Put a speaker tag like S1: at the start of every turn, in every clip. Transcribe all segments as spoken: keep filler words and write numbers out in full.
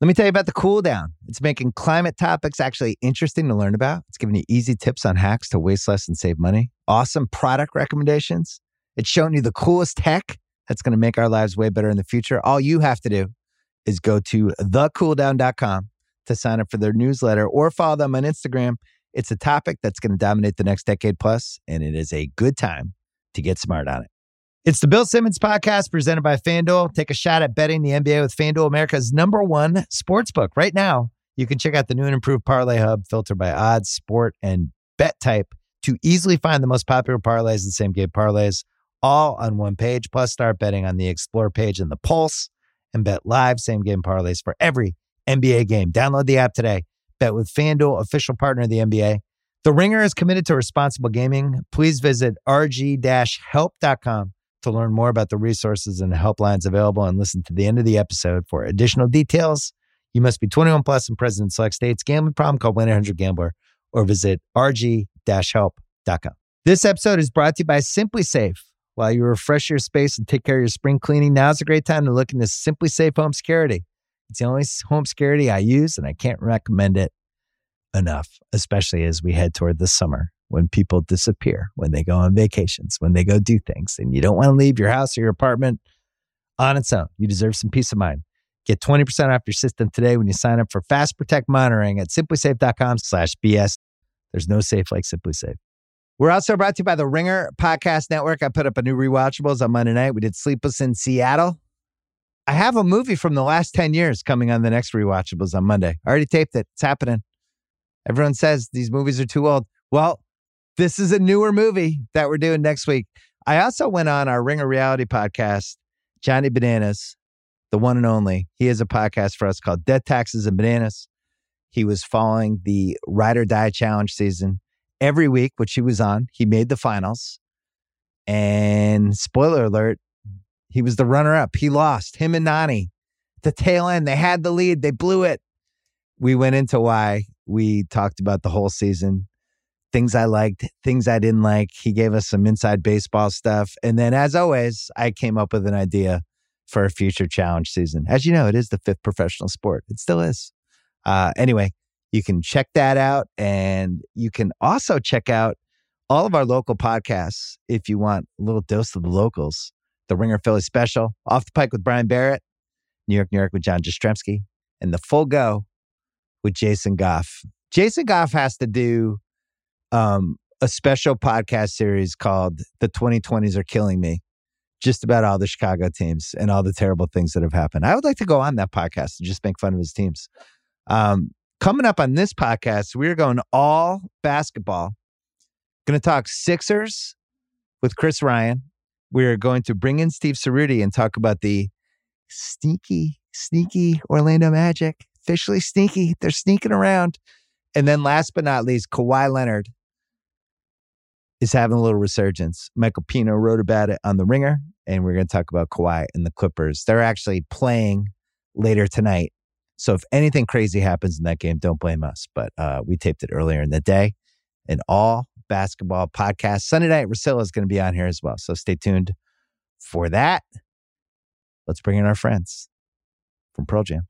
S1: Let me tell you about the Cool Down. It's making climate topics actually interesting to learn about. It's giving you easy tips on hacks to waste less and save money. Awesome product recommendations. It's showing you the coolest tech that's going to make our lives way better in the future. All you have to do is go to the cool down dot com to sign up for their newsletter or follow them on Instagram. It's a topic that's going to dominate the next decade plus, and it is a good time to get smart on it. It's the Bill Simmons Podcast presented by FanDuel. Take a shot at betting the N B A with FanDuel, America's number one sportsbook. Right now, you can check out the new and improved Parlay Hub filtered by odds, sport, and bet type to easily find the most popular parlays and same-game parlays all on one page. Plus, start betting on the Explore page and the Pulse and bet live same-game parlays for every N B A game. Download the app today. Bet with FanDuel, official partner of the N B A. The Ringer is committed to responsible gaming. Please visit r g dash help dot com to learn more about the resources and the helplines available and listen to the end of the episode for additional details. You must be twenty-one plus and present in select states. Gambling problem? Call one eight hundred gambler or visit r g dash help dot com. This episode is brought to you by Simply Safe. While you refresh your space and take care of your spring cleaning, now's a great time to look into Simply Safe Home Security. It's the only home security I use, and I can't recommend it enough, especially as we head toward the summer when people disappear, when they go on vacations, when they go do things, and you don't want to leave your house or your apartment on its own. You deserve some peace of mind. Get twenty percent off your system today when you sign up for Fast Protect monitoring at simply safe dot com slash B S. There's no safe like Simply Safe. We're also brought to you by the Ringer Podcast Network. I put up a new Rewatchables on Monday night. We did Sleepless in Seattle. I have a movie from the last ten years coming on the next Rewatchables on Monday. I already taped it. It's happening. Everyone says these movies are too old. Well, this is a newer movie that we're doing next week. I also went on our Ringer Reality podcast, Johnny Bananas, the one and only. He has a podcast for us called Death, Taxes, and Bananas. He was following the Ride or Die Challenge season every week, which he was on. He made the finals. And spoiler alert, he was the runner-up. He lost. Him and Nani. The tail end, they had the lead. They blew it. We went into why. We talked about the whole season. Things I liked, things I didn't like. He gave us some inside baseball stuff. And then, as always, I came up with an idea for a future challenge season. As you know, it is the fifth professional sport. It still is. Uh, anyway, you can check that out. And you can also check out all of our local podcasts if you want a little dose of the locals. The Ringer Philly Special, Off the Pike with Brian Barrett, New York, New York with John Jastrzemski, and The Full Go with Jason Goff. Jason Goff has to do um, a special podcast series called The twenty twenties Are Killing Me, just about all the Chicago teams and all the terrible things that have happened. I would like to go on that podcast and just make fun of his teams. Um, coming up on this podcast, we're going all basketball. Going to talk Sixers with Chris Ryan. We're going to bring in Steve Cerruti and talk about the sneaky, sneaky Orlando Magic. Officially sneaky. They're sneaking around. And then last but not least, Kawhi Leonard is having a little resurgence. Michael Pino wrote about it on The Ringer, and we're going to talk about Kawhi and the Clippers. They're actually playing later tonight. So if anything crazy happens in that game, don't blame us. But uh, we taped it earlier in the day. An all basketball podcast. Sunday night, Russillo is going to be on here as well. So stay tuned for that. Let's bring in our friends from Pearl Jam.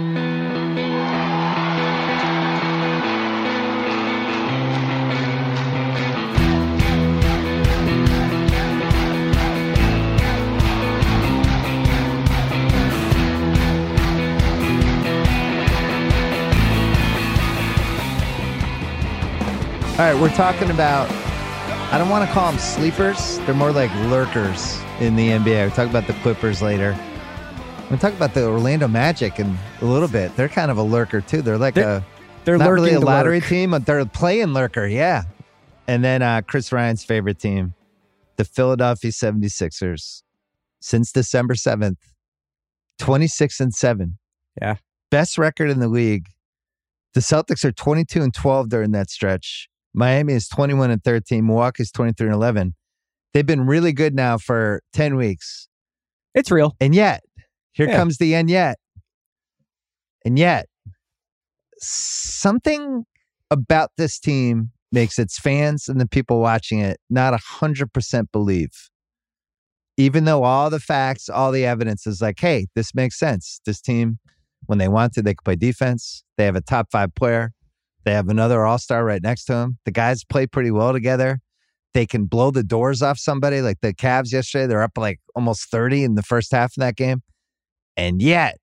S1: All right, we're talking about, I don't want to call them sleepers. They're more like lurkers in the N B A. We'll talk about the Clippers later. We'll talk about the Orlando Magic in a little bit. They're kind of a lurker, too. They're like they're, a,
S2: they're
S1: not really a lottery
S2: lurk.
S1: team, but they're playing lurker, yeah. And then uh, Chris Ryan's favorite team, the Philadelphia seventy-sixers. Since December seventh, twenty-six and seven.
S2: Yeah.
S1: Best record in the league. The Celtics are twenty-two and twelve during that stretch. Miami is twenty-one and thirteen. Milwaukee's twenty-three and eleven. They've been really good now for ten weeks.
S2: It's real.
S1: And yet, here
S2: yeah.
S1: comes the and yet. And yet, something about this team makes its fans and the people watching it not one hundred percent believe. Even though all the facts, all the evidence is like, hey, this makes sense. This team When they want to, they can play defense. They have a top five player. They have another all-star right next to him. The guys play pretty well together. They can blow the doors off somebody. Like the Cavs yesterday, they're up like almost thirty in the first half of that game. And yet,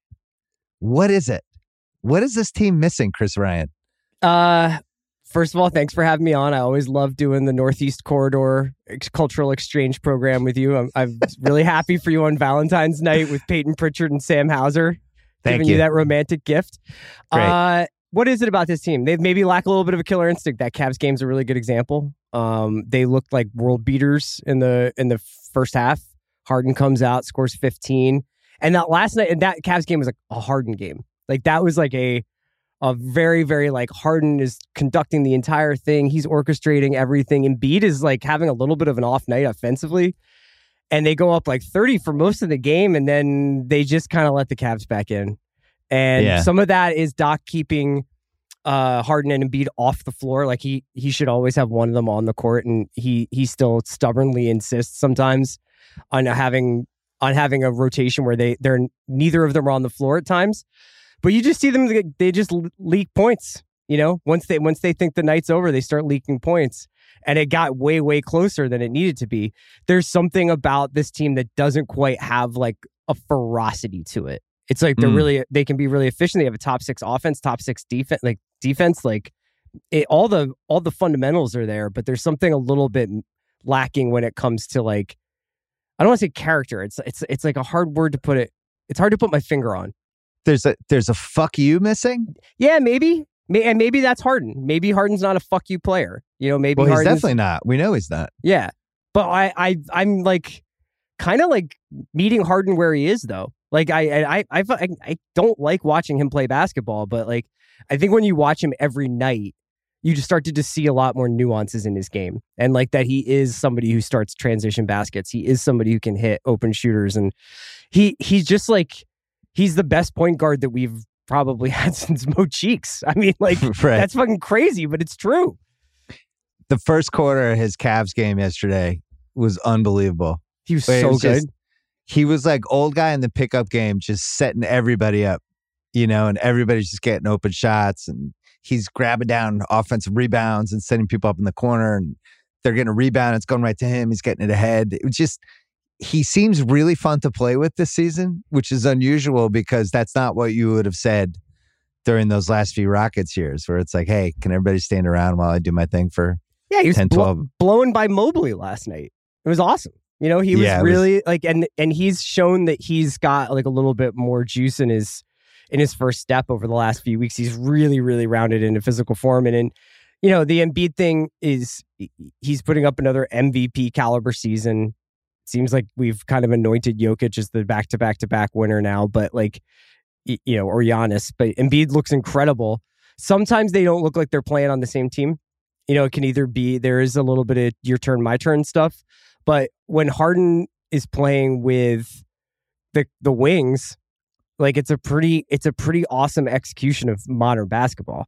S1: what is it? What is this team missing, Chris Ryan?
S2: Uh, first of all, thanks for having me on. I always love doing the Northeast Corridor ex- cultural exchange program with you. I'm, I'm really happy for you on Valentine's night with Peyton Pritchard and Sam Hauser.
S1: Thank
S2: giving
S1: you.
S2: you that romantic gift.
S1: Great.
S2: Uh, what is it about this team? They maybe lack a little bit of a killer instinct. That Cavs game's a really good example. Um, they looked like world beaters in the in the first half. Harden comes out, scores fifteen, and that last night, and that Cavs game was like a Harden game. Like that was like a a very very like Harden is conducting the entire thing. He's orchestrating everything. Embiid is like having a little bit of an off night offensively, and they go up like thirty for most of the game, and then they just kind of let the Cavs back in. And
S1: Yeah.
S2: some of that is Doc keeping uh, Harden and Embiid off the floor. Like he he should always have one of them on the court, and he he still stubbornly insists sometimes on having on having a rotation where they they're neither of them are on the floor at times. But you just see them; they just leak points. You know, once they once they think the night's over, they start leaking points, and it got way way closer than it needed to be. There's something about this team that doesn't quite have like a ferocity to it. It's like they're
S1: Mm.
S2: really they can be really efficient. They have a top six offense, top six defense, like defense. Like it, all the all the fundamentals are there, but there's something a little bit lacking when it comes to like I don't want to say character. It's it's it's like a hard word to put it. It's hard to put my finger on.
S1: There's a there's a fuck you missing.
S2: Yeah, maybe. May, and maybe that's Harden. Maybe Harden's not a fuck you player. You know, maybe
S1: Well, he's
S2: Harden's
S1: definitely not. We know he's not.
S2: yeah. But I I I'm like kind of like meeting Harden where he is though. Like I I I I I don't like watching him play basketball, but like I think when you watch him every night, you just start to just see a lot more nuances in his game, and like that he is somebody who starts transition baskets. He is somebody who can hit open shooters, and he he's just like he's the best point guard that we've probably had since Mo Cheeks. I mean, like
S1: Right.
S2: that's fucking crazy, but it's true.
S1: The first quarter of his Cavs game yesterday was unbelievable.
S2: He was
S1: It
S2: so
S1: was
S2: good.
S1: just- he was like old guy in the pickup game, just setting everybody up, you know, and everybody's just getting open shots, and he's grabbing down offensive rebounds and setting people up in the corner, and they're getting a rebound. It's going right to him. He's getting it ahead. It was just, he seems really fun to play with this season, which is unusual because that's not what you would have said during those last few Rockets years, where it's like, hey, can everybody stand around while I do my thing for
S2: Yeah, he was
S1: ten,
S2: blo-
S1: twelve
S2: blown by Mobley last night. It was awesome. You know, he was
S1: Yeah, it was-
S2: really like, and and he's shown that he's got like a little bit more juice in his in his first step over the last few weeks. He's really, really rounded into physical form, and in you know the Embiid thing is he's putting up another M V P caliber season. Seems like we've kind of anointed Jokic as the back to back to back winner now, but like y- you know, or Giannis, but Embiid looks incredible. Sometimes they don't look like they're playing on the same team. You know, it can either be there is a little bit of your turn, my turn stuff. But when Harden is playing with the the wings, like it's a pretty it's a pretty awesome execution of modern basketball.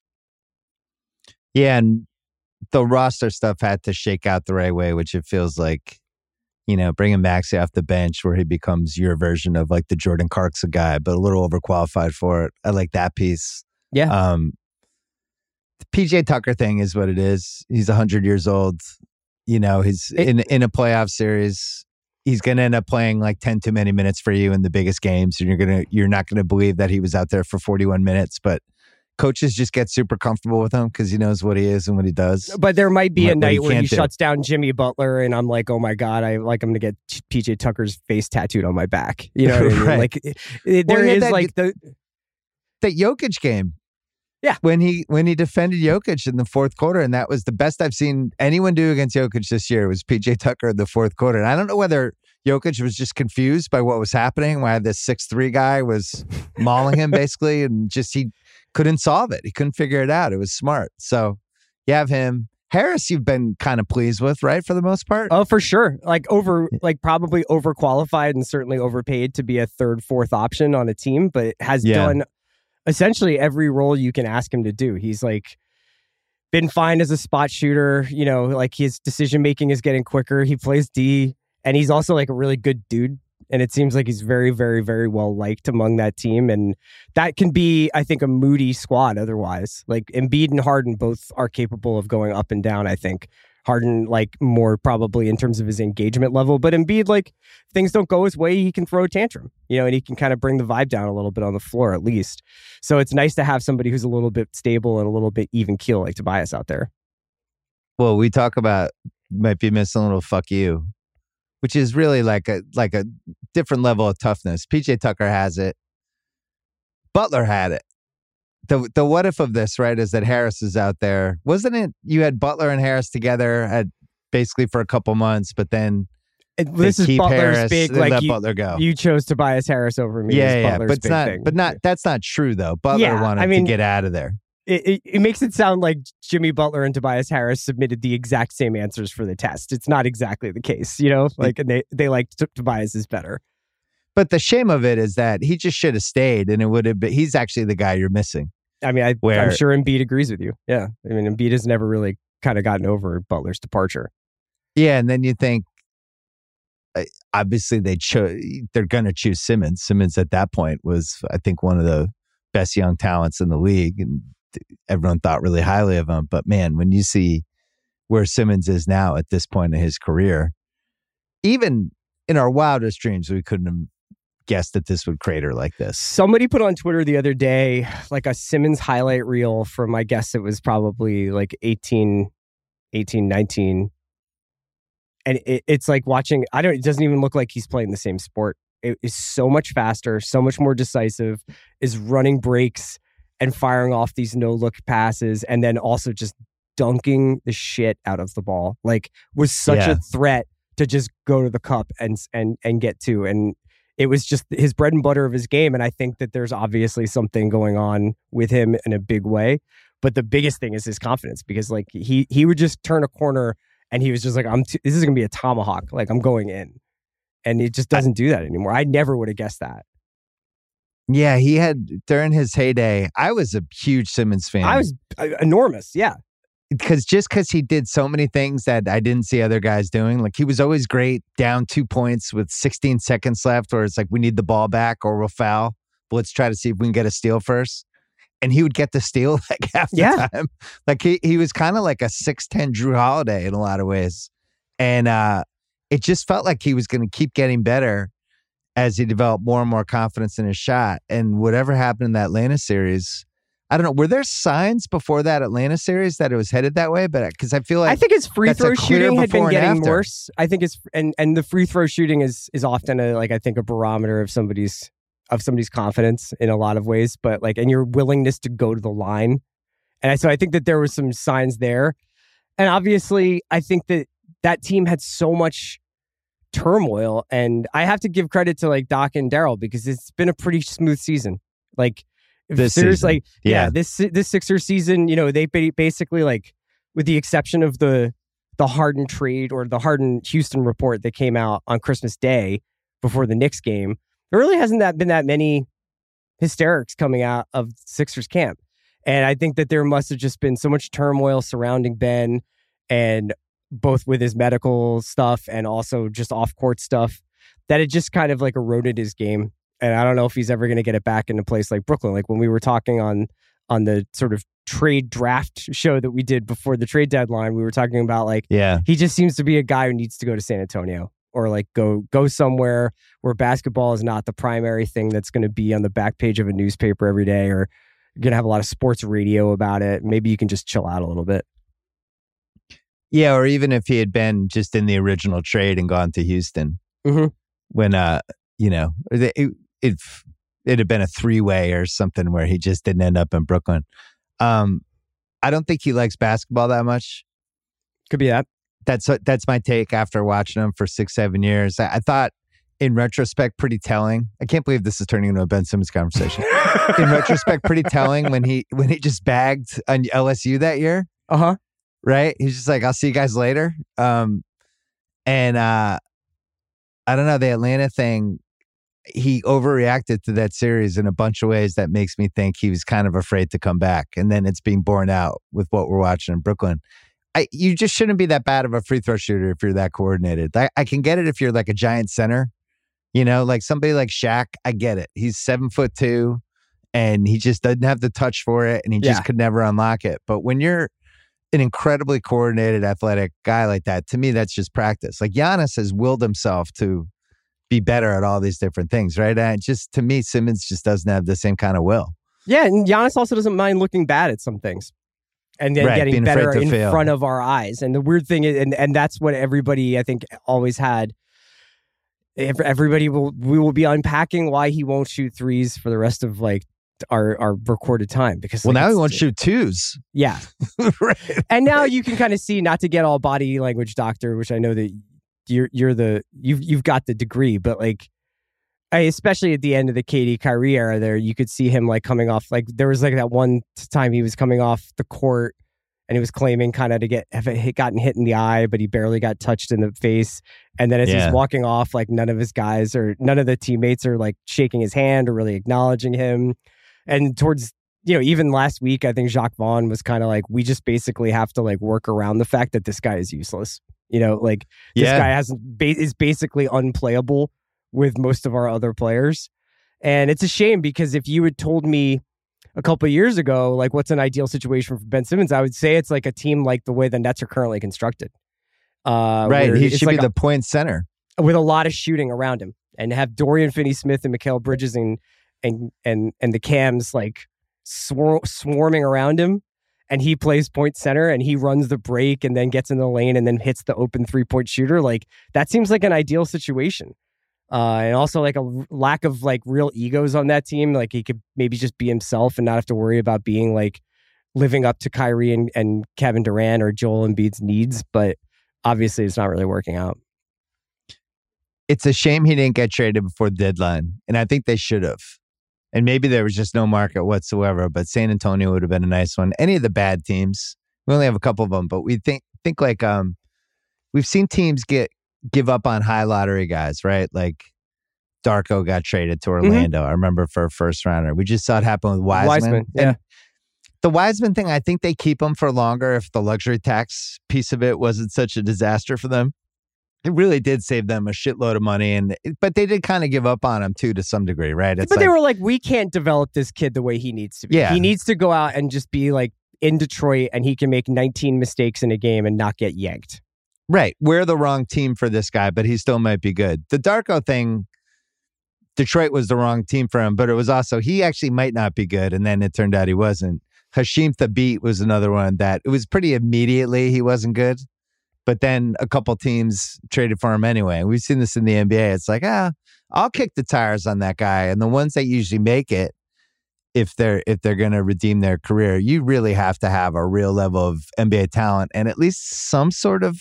S1: Yeah, and the roster stuff had to shake out the right way, which it feels like, you know, bringing Maxey off the bench where he becomes your version of like the Jordan Clarkson guy, but a little overqualified for it. I like that piece.
S2: Yeah.
S1: Um, the P J Tucker thing is what it is. He's one hundred years old. You know, he's
S2: It-
S1: in in a playoff series. He's going to end up playing like ten too many minutes for you in the biggest games, and you're gonna you're not going to believe that he was out there for forty-one minutes. But coaches just get super comfortable with him because he knows what he is and what he does.
S2: But there might be
S1: What-
S2: a
S1: what he
S2: night where he
S1: can't do.
S2: shuts down Jimmy Butler, and I'm like, oh my God, I like him to get P J Tucker's face tattooed on my back. You know what I mean?
S1: Right.
S2: Like it, it-
S1: Well,
S2: there
S1: he had
S2: is
S1: that-
S2: like the
S1: That Jokic game.
S2: Yeah.
S1: When he when he defended Jokic in the fourth quarter, and that was the best I've seen anyone do against Jokic this year, was P J Tucker in the fourth quarter. And I don't know whether Jokic was just confused by what was happening, why this six three guy was mauling him basically, and just he couldn't solve it. He couldn't figure it out. It was smart. So you have him. Harris, you've been kind of pleased with, right, for the most part?
S2: oh for sure, like over like probably overqualified and certainly overpaid to be a third, fourth option on a team, but has
S1: Yeah.
S2: done essentially every role you can ask him to do. He's like been fine as a spot shooter, you know, like his decision making is getting quicker. He plays D, and he's also like a really good dude. And it seems like he's very, very, very well liked among that team. And that can be, I think, a moody squad otherwise. Like Embiid and Harden both are capable of going up and down, I think. Harden, like, more probably in terms of his engagement level. But Embiid, like, things don't go his way, he can throw a tantrum, you know, and he can kind of bring the vibe down a little bit on the floor at least. So it's nice to have somebody who's a little bit stable and a little bit even keel like Tobias out there.
S1: Well, we talk about might be missing a little fuck you, which is really like a like a different level of toughness. P J Tucker has it. Butler had it. The the what if of this, right, is that Harris is out there. Wasn't it you had Butler and Harris together at basically for a couple months, but then
S2: it, this is Butler's
S1: Harris,
S2: big,
S1: they
S2: like
S1: let
S2: you,
S1: Butler go.
S2: You chose Tobias Harris over me.
S1: Yeah, yeah,
S2: Butler's
S1: but it's
S2: big
S1: not.
S2: thing.
S1: But not. That's not true though. Butler
S2: yeah,
S1: wanted
S2: I mean,
S1: to get out of there.
S2: It, it, it makes it sound like Jimmy Butler and Tobias Harris submitted the exact same answers for the test. It's not exactly the case, you know. Like and they they like t- Tobias is better.
S1: But the shame of it is that he just should have stayed, and it would have been. He's actually the guy you're missing.
S2: I mean, I,
S1: Where,
S2: I'm sure Embiid agrees with you. Yeah. I mean, Embiid has never really kind of gotten over Butler's departure.
S1: Yeah. And then you think, obviously, they cho- they're going to choose Simmons. Simmons at that point was, I think, one of the best young talents in the league. And everyone thought really highly of him. But man, when you see where Simmons is now at this point in his career, even in our wildest dreams, we couldn't have guessed that this would crater like this.
S2: Somebody put on Twitter the other day like a Simmons highlight reel from, I guess it was probably like eighteen, eighteen, nineteen. And it, it's like watching, I don't, it doesn't even look like he's playing the same sport. It is so much faster, so much more decisive, is running breaks and firing off these no-look passes, and then also just dunking the shit out of the ball. Like, was such
S1: yeah.
S2: a threat to just go to the cup and and and get to. And it was just his bread and butter of his game. And I think that there's obviously something going on with him in a big way. But the biggest thing is his confidence, because like he he would just turn a corner and he was just like, I'm t- this is going to be a tomahawk. Like, I'm going in. And he just doesn't do that anymore. I never would have guessed that.
S1: Yeah, he had, during his heyday, I was a huge Simmons fan.
S2: I was uh, enormous, yeah.
S1: Because just because he did so many things that I didn't see other guys doing. Like, he was always great down two points with sixteen seconds left, or it's like, we need the ball back or we'll foul. But let's try to see if we can get a steal first. And he would get the steal like half the
S2: yeah.
S1: time. Like, he, he was kind of like a six ten Drew Holiday in a lot of ways. And uh, it just felt like he was going to keep getting better as he developed more and more confidence in his shot. And whatever happened in that Atlanta series, I don't know. Were there signs before that Atlanta series that it was headed that way? But because I feel like
S2: I think his free throw shooting had been getting
S1: after.
S2: worse. I think it's and and the free throw shooting is is often a like I think a barometer of somebody's of somebody's confidence in a lot of ways. But like and your willingness to go to the line, and I, so I think that there was some signs there. And obviously, I think that that team had so much turmoil, and I have to give credit to like Doc and Daryl, because it's been a pretty smooth season. Like.
S1: This
S2: There's
S1: season.
S2: like
S1: yeah.
S2: yeah this this Sixers season, you know, they basically, like, with the exception of the the Harden trade or the Harden Houston report that came out on Christmas Day before the Knicks game, there really hasn't that been that many hysterics coming out of Sixers camp. And I think that there must have just been so much turmoil surrounding Ben, and both with his medical stuff and also just off court stuff, that it just kind of like eroded his game. And I don't know if he's ever going to get it back in a place like Brooklyn. Like when we were talking on on the sort of trade draft show that we did before the trade deadline, we were talking about like,
S1: yeah,
S2: he just seems to be a guy who needs to go to San Antonio, or like go go somewhere where basketball is not the primary thing that's going to be on the back page of a newspaper every day, or you're going to have a lot of sports radio about it. Maybe you can just chill out a little bit.
S1: Yeah, or even if he had been just in the original trade and gone to Houston,
S2: mm-hmm.
S1: when, uh, you know, it, it, it it'd have been a three-way or something where he just didn't end up in Brooklyn. Um, I don't think he likes basketball that much.
S2: Could be that.
S1: That's that's my take after watching him for six, seven years. I, I thought, in retrospect, pretty telling. I can't believe this is turning into a Ben Simmons conversation. In retrospect, pretty telling when he when he just bagged on L S U that year.
S2: Uh huh.
S1: Right? He's just like, I'll see you guys later. Um, and uh, I don't know, the Atlanta thing, he overreacted to that series in a bunch of ways that makes me think he was kind of afraid to come back. And then it's being borne out with what we're watching in Brooklyn. I, you just shouldn't be that bad of a free throw shooter if you're that coordinated. I, I can get it if you're like a giant center You know, like somebody like Shaq, I get it. He's seven foot two and he just doesn't have the touch for it and he just
S2: Yeah.
S1: could never unlock it. But when you're an incredibly coordinated, athletic guy like that, to me, that's just practice. Like Giannis has willed himself to be better at all these different things, right? And just to me, Simmons just doesn't have the same kind of will.
S2: Yeah, and Giannis also doesn't mind looking bad at some things. And then
S1: Right,
S2: getting
S1: being
S2: better
S1: afraid to
S2: in
S1: fail.
S2: front of our eyes. And the weird thing is, and, and that's what everybody, I think, always had. Ev- Everybody will, we will be unpacking why he won't shoot threes for the rest of like our, our recorded time. Because
S1: Well,
S2: like,
S1: now he
S2: it's-
S1: won't shoot twos.
S2: Yeah.
S1: Right.
S2: And now you can kind of see, not to get all body language doctor, which I know that you're, you're the, you've, you've got the degree, but like, I, especially at the end of the K D Kyrie era there, you could see him like coming off, like there was like that one time he was coming off the court and he was claiming kind of to get have it gotten hit in the eye, but he barely got touched in the face. And then as
S1: Yeah.
S2: he's walking off, like none of his guys or none of the teammates are like shaking his hand or really acknowledging him. And towards, you know, even last week, I think Jacques Vaughn was kind of like, we just basically have to like work around the fact that this guy is useless. You know, like this
S1: Yeah.
S2: guy hasn't ba- is basically unplayable with most of our other players. And it's a shame because if you had told me a couple of years ago, like what's an ideal situation for Ben Simmons, I would say it's like a team like the way the Nets are currently constructed. Uh,
S1: Right.
S2: where
S1: He
S2: it's
S1: should
S2: like
S1: be
S2: a-
S1: the point center.
S2: with a lot of shooting around him and have Dorian Finney-Smith and Mikal Bridges and and and and the Cams like swar- swarming around him, and he plays point center and he runs the break and then gets in the lane and then hits the open three-point shooter. Like that seems like an ideal situation. Uh, and also like a r- lack of like real egos on that team. Like he could maybe just be himself and not have to worry about being like living up to Kyrie and, and Kevin Durant or Joel Embiid's needs. But obviously it's not really working out.
S1: It's a shame he didn't get traded before the deadline. And I think they should have. And maybe there was just no market whatsoever, but San Antonio would have been a nice one. Any of the bad teams, we only have a couple of them, but we think think like um, we've seen teams get give up on high lottery guys, right? Like Darko got traded to Orlando. I remember for a first rounder. We just saw it happen with Wiseman.
S2: Wiseman, yeah.
S1: And the Wiseman thing, I think they keep him for longer if the luxury tax piece of it wasn't such a disaster for them. It really did save them a shitload of money, and but they did kind of give up on him too to some degree, right? It's
S2: but they
S1: like-
S2: were like, we can't develop this kid the way he needs to be.
S1: Yeah.
S2: He needs to go out and just be like in Detroit and he can make nineteen mistakes in a game and not get yanked.
S1: Right. We're the wrong team for this guy, but he still might be good. The Darko thing, Detroit was the wrong team for him, but it was also, he actually might not be good. And then it turned out he wasn't. Hashim Thabit was another one that it was pretty immediately he wasn't good. But then a couple teams traded for him anyway. We've seen this in the N B A. It's like, ah, I'll kick the tires on that guy. And the ones that usually make it, if they're if they're going to redeem their career, you really have to have a real level of N B A talent and at least some sort of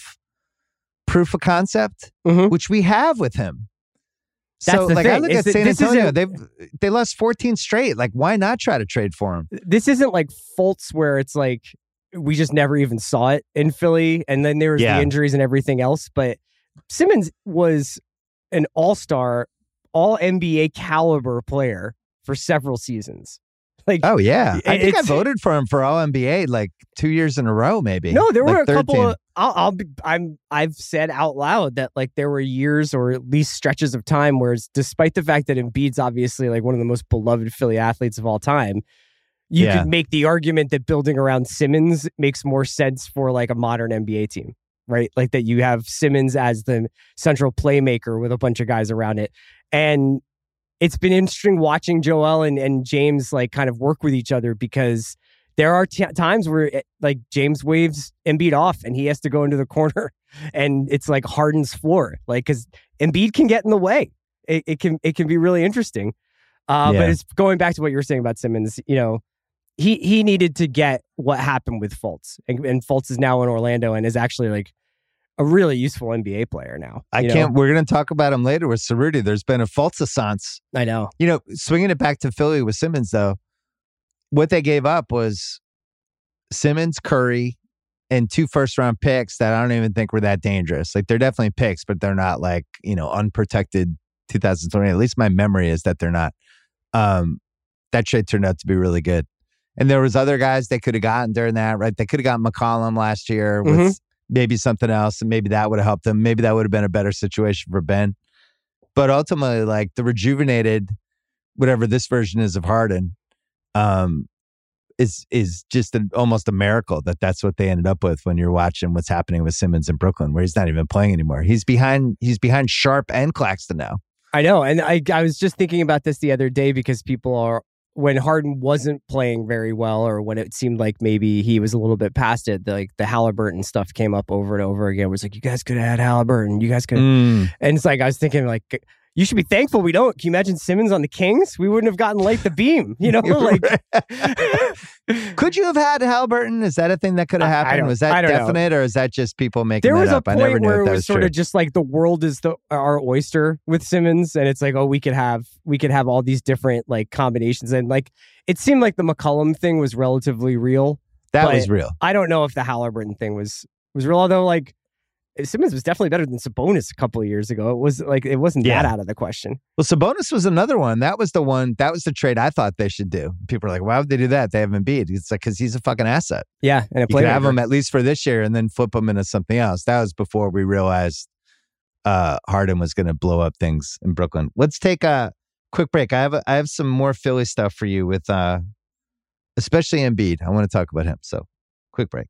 S1: proof of concept,
S2: Mhm.
S1: which we have with him.
S2: That's
S1: so,
S2: the
S1: like, I
S2: thing,
S1: look
S2: is
S1: at
S2: that
S1: San
S2: this
S1: Antonio.
S2: isn't-
S1: They've they lost fourteen straight. Like, why not try to trade for him?
S2: This isn't like Fultz where it's like we just never even saw it in Philly. And then there was
S1: Yeah.
S2: the injuries and everything else. But Simmons was an all-star, all N B A caliber player for several seasons. Like,
S1: Oh yeah, I think I
S2: It's-
S1: voted for him for All N B A like two years in a row, maybe.
S2: no, there
S1: Like
S2: were a
S1: third
S2: couple
S1: team.
S2: of, I'll, I'll be, I'm, I've said out loud that like there were years or at least stretches of time where it's, despite the fact that Embiid's obviously like one of the most beloved Philly athletes of all time, you
S1: Yeah.
S2: could make the argument that building around Simmons makes more sense for like a modern N B A team, right? Like that you have Simmons as the central playmaker with a bunch of guys around it. And it's been interesting watching Joel and, and James like kind of work with each other because there are t- times where it, like James waves Embiid off and he has to go into the corner and it's like Harden's floor, like because Embiid can get in the way. It, it can it can be really interesting. Uh,
S1: Yeah.
S2: But it's going back to what you were saying about Simmons. You know, he he needed to get what happened with Fultz, and, and Fultz is now in Orlando and is actually like a really useful N B A player now.
S1: I
S2: you know?
S1: can't. We're going to talk about him later with Cerruti. There's been a falsessance.
S2: I know.
S1: You know, swinging it back to Philly with Simmons, though, what they gave up was Simmons, Curry, and two first round picks that I don't even think were that dangerous. Like, they're definitely picks, but they're not like, you know, unprotected two thousand twenty. At least my memory is that they're not. Um, that trade turned out to be really good. And there was other guys they could have gotten during that, right? They could have gotten McCollum last year with
S2: Mhm.
S1: maybe something else, and maybe that would have helped them. Maybe that would have been a better situation for Ben. But ultimately, like the rejuvenated, whatever this version is of Harden, um, is is just an, almost a miracle that that's what they ended up with when you're watching what's happening with Simmons in Brooklyn, where he's not even playing anymore. He's behind he's behind Sharp and Claxton now.
S2: I know, and I I was just thinking about this the other day because people are when Harden wasn't playing very well, or when it seemed like maybe he was a little bit past it, the, like the Halliburton stuff came up over and over again. It was like, you guys could have had Halliburton, you guys could,
S1: mm.
S2: and it's like I was thinking like, you should be thankful we don't. Can you imagine Simmons on the Kings? We wouldn't have gotten Light the Beam, you know? Like,
S1: could you have had Halliburton? Is that a thing that could have happened? Was that definite, know. Or is that just people making
S2: there
S1: that
S2: was
S1: up?
S2: A point
S1: I never knew
S2: where
S1: if that
S2: it was,
S1: was
S2: sort
S1: true.
S2: of just like the world is the our oyster with Simmons, and it's like, oh, we could have we could have all these different like combinations, and like it seemed like the McCollum thing was relatively real.
S1: That was real.
S2: I don't know if the Halliburton thing was was real, although like. Simmons was definitely better than Sabonis a couple of years ago. It was like it wasn't yeah. that out of the question.
S1: Well, Sabonis was another one. That was the one. That was the trade I thought they should do. People are like, "Why would they do that? They have Embiid." It's like because he's a fucking asset.
S2: Yeah, and a
S1: you could have him at least for this year, and then flip him into something else. That was before we realized uh, Harden was going to blow up things in Brooklyn. Let's take a quick break. I have a, I have some more Philly stuff for you with, uh, especially Embiid. I want to talk about him. So, quick break.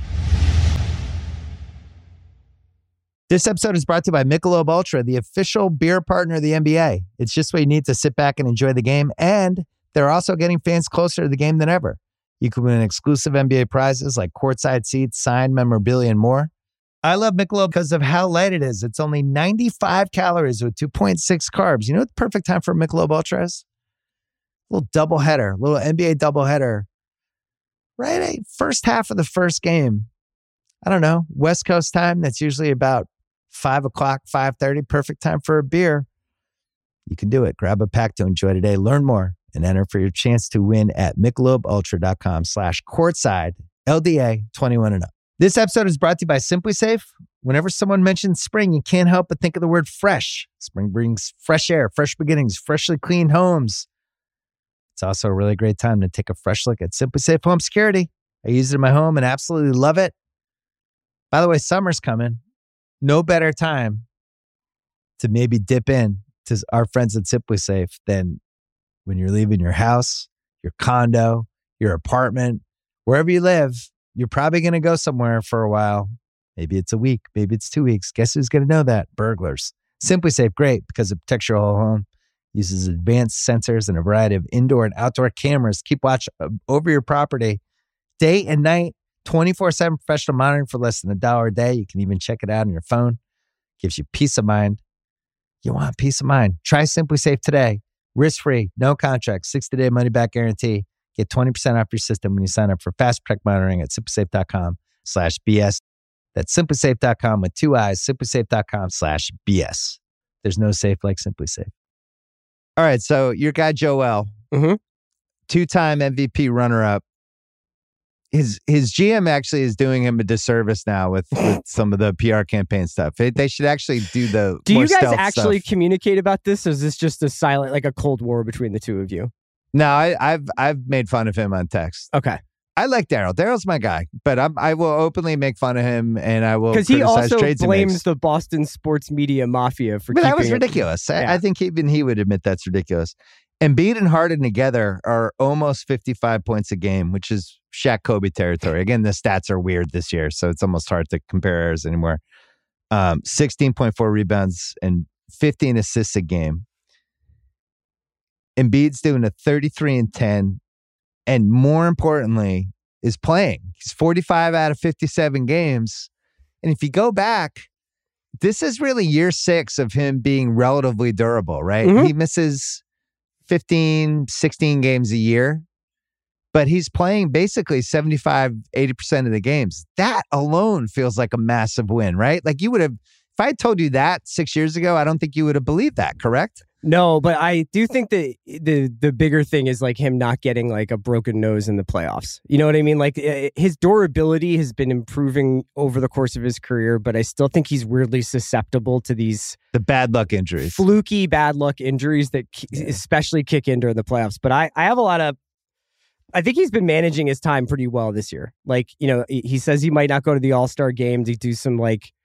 S1: This episode is brought to you by Michelob Ultra, the official beer partner of the N B A. It's just what you need to sit back and enjoy the game, and they're also getting fans closer to the game than ever. You can win exclusive N B A prizes like courtside seats, signed memorabilia, and more. I love Michelob because of how light it is. It's only ninety-five calories with two point six carbs. You know what the perfect time for Michelob Ultra is? A little doubleheader, a little N B A doubleheader. Right? A first half of the first game. I don't know, West Coast time, that's usually about Five o'clock, five thirty, perfect time for a beer. You can do it. Grab a pack to enjoy today. Learn more and enter for your chance to win at michelobultra.com slash courtside, L D A twenty-one and up. This episode is brought to you by Simply Safe. Whenever someone mentions spring, you can't help but think of the word fresh. Spring brings fresh air, fresh beginnings, freshly cleaned homes. It's also a really great time to take a fresh look at Simply Safe Home Security. I use it in my home and absolutely love it. By the way, summer's coming. No better time to maybe dip in to our friends at Simply Safe than when you're leaving your house, your condo, your apartment, wherever you live. You're probably going to go somewhere for a while. Maybe it's a week. Maybe it's two weeks. Guess who's going to know that? Burglars. Simply Safe, great because it protects your whole home. Uses advanced sensors and a variety of indoor and outdoor cameras. Keep watch over your property day and night. twenty-four seven professional monitoring for less than a dollar a day. You can even check it out on your phone. Gives you peace of mind. You want peace of mind. Try Simply Safe today. Risk-free, no contract, sixty-day money-back guarantee. Get twenty percent off your system when you sign up for Fast Protect monitoring at simplysafe.com slash BS. That's simplysafe.com with two eyes, simplysafe.com slash BS. There's no safe like Simply Safe. All right, so your guy Joel,
S2: mm-hmm.
S1: two-time M V P runner-up. His his G M actually is doing him a disservice now with, with some of the P R campaign stuff. They, they should actually do the
S2: Do
S1: more
S2: you guys
S1: stealth
S2: actually
S1: stuff.
S2: communicate about this, or is this just a silent, like a cold war between the two of you?
S1: No, I, I've I've made fun of him on text.
S2: Okay.
S1: I like Daryl. Daryl's my guy, but I'm, I will openly make fun of him, and I will
S2: because he also
S1: trades
S2: blames the Boston sports media mafia for.
S1: But that was
S2: it,
S1: ridiculous.
S2: yeah.
S1: I, I think even he would admit that's ridiculous. Embiid and Harden together are almost fifty-five points a game, which is Shaq Kobe territory. Again, the stats are weird this year, so it's almost hard to compare errors anymore. Um, sixteen point four rebounds and fifteen assists a game. Embiid's doing a thirty-three and ten, and more importantly, is playing. He's forty-five out of fifty-seven games. And if you go back, this is really year six of him being relatively durable, right?
S2: Mm-hmm.
S1: He misses fifteen, sixteen games a year, but he's playing basically seventy-five, eighty percent of the games. That alone feels like a massive win, right? Like you would have, if I had told you that six years ago, I don't think you would have believed that, correct?
S2: No, but I do think that the the bigger thing is like him not getting like a broken nose in the playoffs. You know what I mean? Like his durability has been improving over the course of his career, but I still think he's weirdly susceptible to these
S1: the bad luck injuries,
S2: fluky bad luck injuries that yeah. especially kick in during the playoffs. But I, I have a lot of, I think he's been managing his time pretty well this year. Like, you know, he says he might not go to the All-Star game to do some like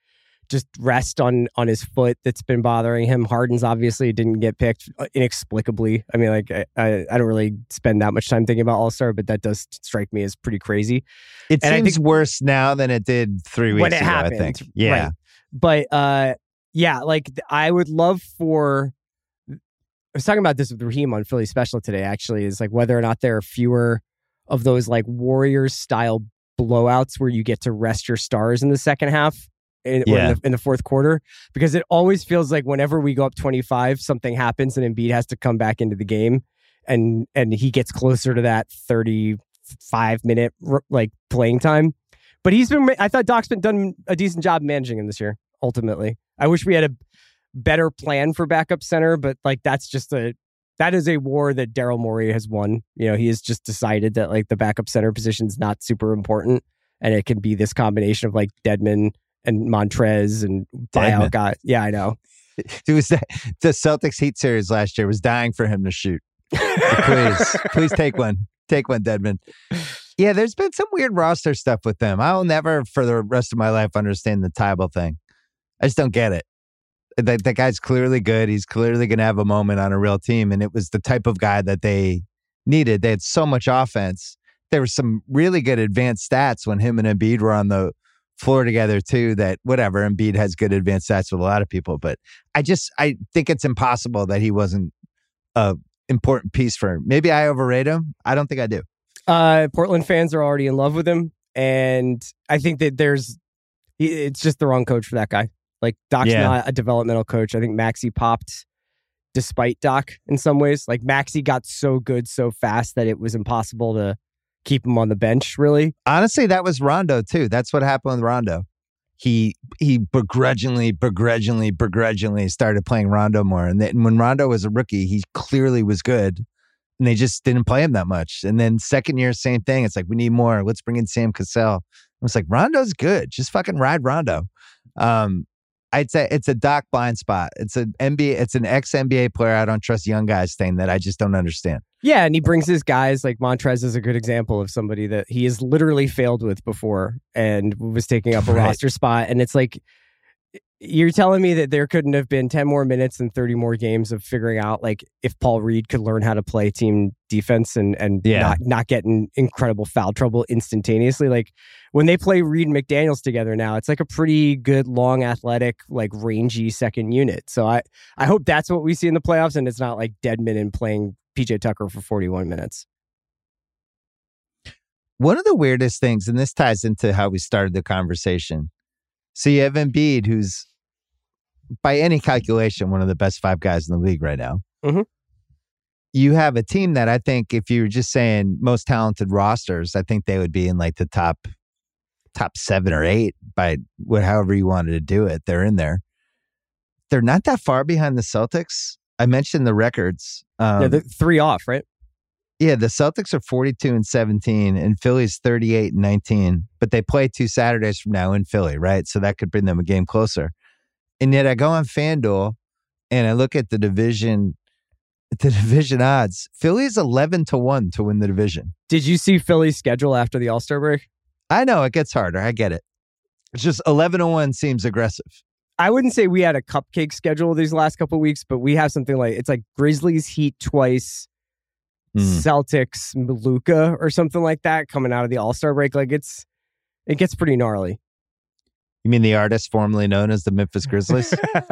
S2: just rest on on his foot that's been bothering him. Harden's obviously didn't get picked inexplicably. I mean, like I, I, I don't really spend that much time thinking about All-Star, but that does strike me as pretty crazy.
S1: It
S2: and
S1: seems
S2: I think
S1: worse now than it did three weeks
S2: when it
S1: ago,
S2: happened,
S1: I think. Yeah.
S2: Right. But uh, yeah, like I would love for. I was talking about this with Raheem on Philly Special today. Actually, is like whether or not there are fewer of those like Warriors style blowouts where you get to rest your stars in the second half. In,
S1: yeah.
S2: or in, the, in the fourth quarter, because it always feels like whenever we go up twenty-five, something happens and Embiid has to come back into the game, and and he gets closer to that thirty-five minute like playing time. But he's been, I thought Doc's been done a decent job managing him this year. Ultimately, I wish we had a better plan for backup center, but like that's just a that is a war that Daryl Morey has won. You know, he has just decided that like the backup center position is not super important, and it can be this combination of like Dedmon and Montrez and buyout guy. Yeah, I know.
S1: It was the, the Celtics Heat series last year was dying for him to shoot. So please, please take one. Take one, Dedmon. Yeah, there's been some weird roster stuff with them. I'll never, for the rest of my life, understand the Tybal thing. I just don't get it. That, that guy's clearly good. He's clearly going to have a moment on a real team, and it was the type of guy that they needed. They had so much offense. There were some really good advanced stats when him and Embiid were on the floor together too, that whatever, Embiid has good advanced stats with a lot of people, but I just I think it's impossible that he wasn't a important piece for him. Maybe I overrate him. I don't think I do.
S2: Uh, Portland fans are already in love with him, and I think that there's it's just the wrong coach for that guy. Like Doc's
S1: yeah.
S2: not a developmental coach. I think Maxey popped despite Doc in some ways. Like Maxey got so good so fast that it was impossible to keep him on the bench, really.
S1: Honestly, that was Rondo, too. That's what happened with Rondo. He he begrudgingly, begrudgingly, begrudgingly started playing Rondo more. And then when Rondo was a rookie, he clearly was good. And they just didn't play him that much. And then second year, same thing. It's like, we need more. Let's bring in Sam Cassell. I was like, Rondo's good. Just fucking ride Rondo. Um, I'd say it's a Doc blind spot. It's an N B A, it's an ex-N B A player I don't trust young guys thing that I just don't understand.
S2: Yeah, and he brings his guys, like Montrez is a good example of somebody that he has literally failed with before and was taking up a right. roster spot. And it's like, you're telling me that there couldn't have been ten more minutes and thirty more games of figuring out like if Paul Reed could learn how to play team defense and, and
S1: yeah.
S2: not, not get in incredible foul trouble instantaneously. Like when they play Reed and McDaniels together now, it's like a pretty good, long, athletic, like rangy second unit. So I, I hope that's what we see in the playoffs, and it's not like Dedmon and playing P J Tucker for forty-one minutes.
S1: One of the weirdest things, and this ties into how we started the conversation. So you have Embiid, who's by any calculation one of the best five guys in the league right now.
S2: Mm-hmm.
S1: You have a team that I think if you were just saying most talented rosters, I think they would be in like the top top seven or eight by what, however you wanted to do it. They're in there. They're not that far behind the Celtics. I mentioned the records. Um,
S2: yeah, they're three off, right?
S1: Yeah, the Celtics are forty-two and seventeen, and Philly's thirty-eight and nineteen. But they play two Saturdays from now in Philly, right? So that could bring them a game closer. And yet I go on FanDuel and I look at the division, the division odds. Philly's eleven to one to win the division.
S2: Did you see Philly's schedule after the All-Star break?
S1: I know it gets harder. I get it. It's just eleven to one seems aggressive.
S2: I wouldn't say we had a cupcake schedule these last couple of weeks, but we have something like it's like Grizzlies, Heat twice, mm. Celtics, Luka or something like that coming out of the All-Star break. Like it's it gets pretty gnarly.
S1: You mean the artist formerly known as the Memphis Grizzlies?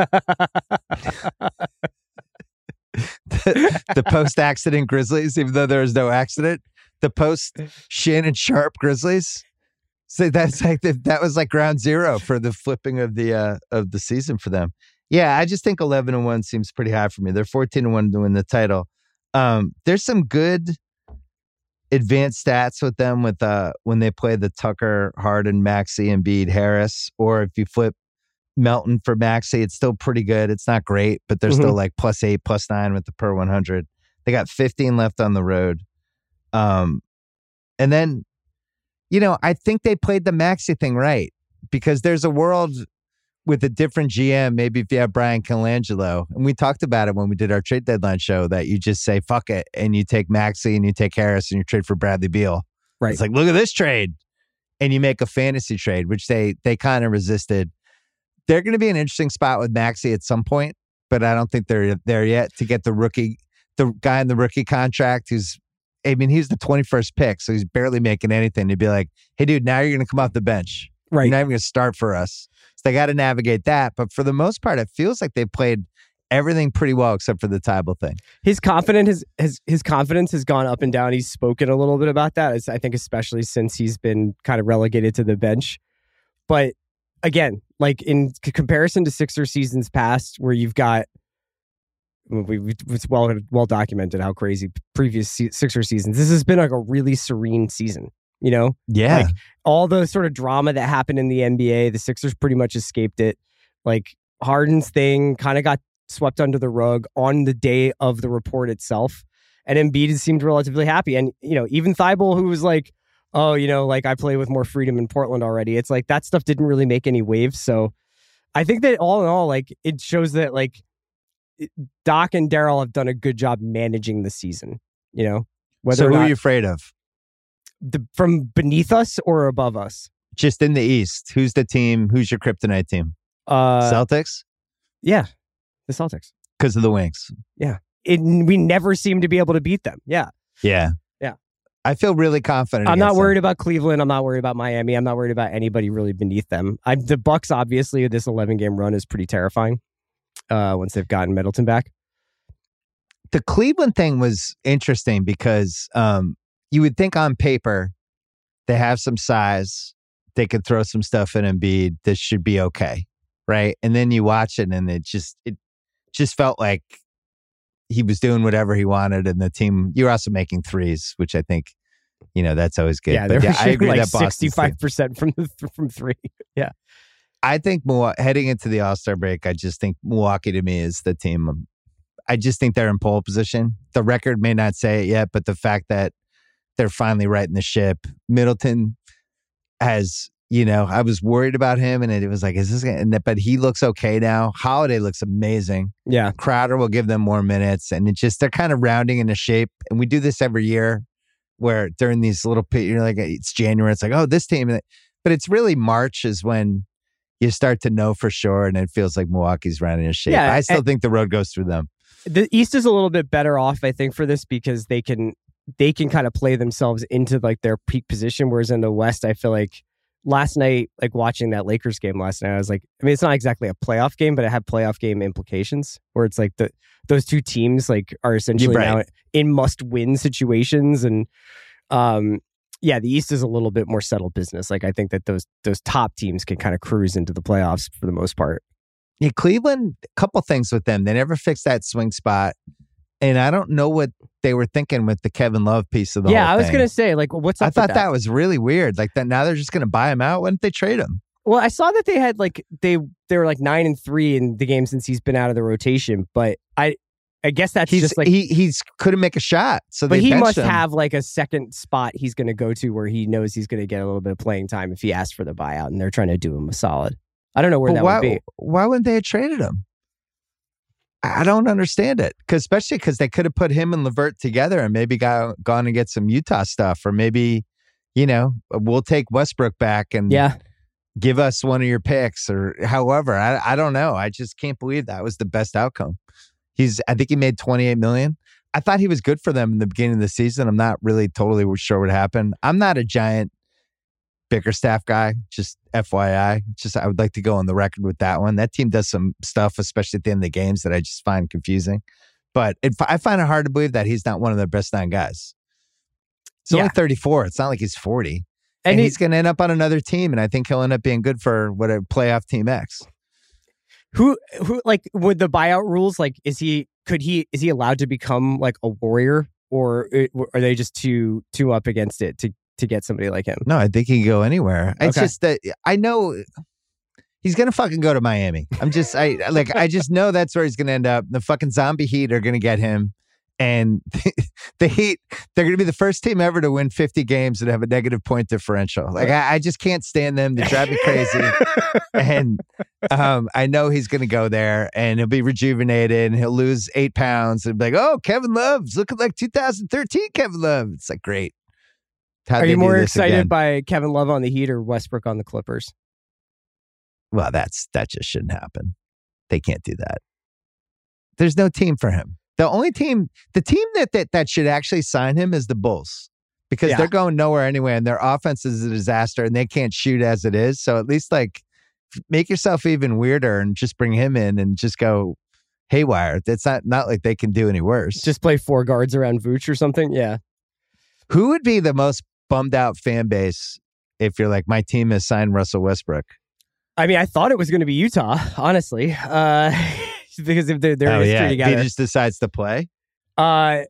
S1: the the post-accident Grizzlies, even though there was no accident. The post-Shannon Sharp Grizzlies. So that's like the, that was like ground zero for the flipping of the uh, of the season for them. Yeah, I just think eleven and one seems pretty high for me. They're fourteen and one to win the title. Um, there's some good advanced stats with them with uh when they play the Tucker, Harden, Maxey, Embiid, Harris, or if you flip Melton for Maxey, it's still pretty good. It's not great, but they're mm-hmm. still like plus eight, plus nine with the per one hundred. They got fifteen left on the road. Um, and then, you know, I think they played the Maxey thing right because there's a world with a different G M, maybe if you have Brian Colangelo, and we talked about it when we did our trade deadline show, that you just say, fuck it, and you take Maxey and you take Harris and you trade for Bradley Beal.
S2: Right.
S1: It's like, look at this trade. And you make a fantasy trade, which they they kind of resisted. they're going to be an interesting spot with Maxey at some point, but I don't think they're there yet to get the rookie, the guy in the rookie contract who's, I mean, he's the twenty-first pick, so he's barely making anything. To be like, hey, dude, now you're going to come off the bench.
S2: Right.
S1: You're not even going to start for us. So they got to navigate that. But for the most part, it feels like they've played everything pretty well except for the Tybal thing.
S2: His confidence has, his, his confidence has gone up and down. He's spoken a little bit about that, I think, especially since he's been kind of relegated to the bench. But again, like in c- comparison to Sixer seasons past, where you've got, we, we, it's well well documented how crazy previous se- Sixer seasons. This has been like a really serene season, you know?
S1: Yeah.
S2: Like all the sort of drama that happened in the N B A, the Sixers pretty much escaped it. Like Harden's thing kind of got swept under the rug on the day of the report itself. And Embiid seemed relatively happy. And, you know, even Thybulle, who was like, oh, you know, like I play with more freedom in Portland already. It's like that stuff didn't really make any waves. So I think that all in all, like it shows that like it, Doc and Daryl have done a good job managing the season, you know? Whether
S1: so
S2: or
S1: who
S2: not,
S1: are you afraid of?
S2: The, from beneath us or above us?
S1: Just in the East. Who's the team? Who's your kryptonite team?
S2: Uh,
S1: Celtics?
S2: Yeah, the Celtics.
S1: Because of the Wings.
S2: Yeah. It, we never seem to be able to beat them. Yeah.
S1: Yeah.
S2: Yeah.
S1: I feel really confident.
S2: I'm not worried
S1: them.
S2: about Cleveland. I'm not worried about Miami. I'm not worried about anybody really beneath them. I, the Bucks, obviously, this eleven game run is pretty terrifying uh, once they've gotten Middleton back.
S1: The Cleveland thing was interesting because um, you would think on paper they have some size. They could throw some stuff in Embiid. This should be okay, right? And then you watch it and it just it just felt like he was doing whatever he wanted, and the team. You're also making threes, which I think, you know, that's always good.
S2: Yeah,
S1: but
S2: they're
S1: yeah, I agree
S2: like
S1: that Boston's
S2: sixty-five percent from the th- from three. Yeah,
S1: I think Milwaukee, heading into the All-Star break, I just think Milwaukee to me is the team. Um, I just think they're in pole position. The record may not say it yet, but the fact that they're finally righting the ship. Middleton has, you know, I was worried about him, and it was like, is this gonna, but he looks okay now. Holiday looks amazing.
S2: yeah.
S1: Crowder will give them more minutes, and it just, they're kind of rounding into shape. And we do this every year where during these little, you're like, it's January, it's like, oh, this team, but it's really March is when you start to know for sure, and it feels like Milwaukee's rounding into shape.
S2: Yeah,
S1: I still
S2: and-
S1: think the road goes through them.
S2: The East is a little bit better off, I think, for this because they can they can kind of play themselves into like their peak position. Whereas in the West, I feel like last night, like watching that Lakers game last night, I was like, I mean, it's not exactly a playoff game, but it had playoff game implications where it's like the those two teams like are essentially
S1: Right.
S2: now in must win situations. And um, yeah, the East is a little bit more settled business. Like I think that those those top teams can kind of cruise into the playoffs for the most part.
S1: Yeah, Cleveland, a couple things with them. They never fixed that swing spot. And I don't know what they were thinking with the Kevin Love piece of the
S2: yeah,
S1: whole
S2: I was
S1: thing.
S2: going to say, like, what's up
S1: I
S2: with
S1: thought
S2: that?
S1: that was really weird. Like that now they're just going to buy him out. Why didn't they trade him?
S2: Well, I saw that they had like they they were like nine and three in the game since he's been out of the rotation, but I I guess that's
S1: He's
S2: just like
S1: he he's couldn't make a shot. So
S2: but
S1: they
S2: he
S1: benched
S2: must
S1: him.
S2: have like a second spot he's going to go to where he knows he's going to get a little bit of playing time if he asks for the buyout, and they're trying to do him a solid. I don't know where
S1: But
S2: that
S1: why,
S2: would be.
S1: Why wouldn't they have traded him? I don't understand it. Because especially because they could have put him and Levert together and maybe got gone and get some Utah stuff, or maybe, you know, we'll take Westbrook back and
S2: Yeah,
S1: give us one of your picks, or however. I I don't know. I just can't believe that was the best outcome. He's I think he made twenty-eight million. I thought he was good for them in the beginning of the season. I'm not really totally sure what happened. I'm not a giant Bickerstaff guy, just F Y I. Just I would like to go on the record with that one. That team does some stuff, especially at the end of the games, that I just find confusing. But it, I find it hard to believe that he's not one of their best nine guys. He's
S2: Yeah.
S1: only thirty-four. It's not like he's forty.
S2: and,
S1: And,
S2: he-
S1: he's going to end up on another team, and I think he'll end up being good for what a playoff team X.
S2: who who like with the buyout rules, like is he could he is he allowed to become like a Warrior, or uh, are they just too too up against it to to get somebody like him?
S1: No, I think he can go anywhere. It's
S2: Okay.
S1: just that I know he's gonna fucking go to Miami. I'm just I like I just know that's where he's gonna end up. The fucking zombie Heat are gonna get him, and the Heat, they're gonna be the first team ever to win fifty games and have a negative point differential. Like I, I just can't stand them. They drive me crazy. And um, I know he's gonna go there, and he'll be rejuvenated, and he'll lose eight pounds, and be like, "Oh, Kevin Love's looking like two thousand thirteen Kevin Love." It's like great. How'd
S2: Are
S1: they
S2: you
S1: do
S2: more
S1: this
S2: excited
S1: again?
S2: by Kevin Love on the Heat or Westbrook on the Clippers?
S1: Well, that's that just shouldn't happen. They can't do that. There's no team for him. The only team, the team that that, that should actually sign him is the Bulls because
S2: Yeah.
S1: they're going nowhere anyway and their offense is a disaster and they can't shoot as it is. So at least like make yourself even weirder and just bring him in and just go haywire. It's not, not like they can do any worse.
S2: Just play four guards around Vooch or something. Yeah.
S1: Who would be the most bummed out fan base if you're like, my team has signed Russell Westbrook?
S2: I mean, I thought it was going to be Utah, honestly, uh, because of their, their
S1: oh,
S2: history
S1: yeah.
S2: together.
S1: He just decides to play.
S2: Uh,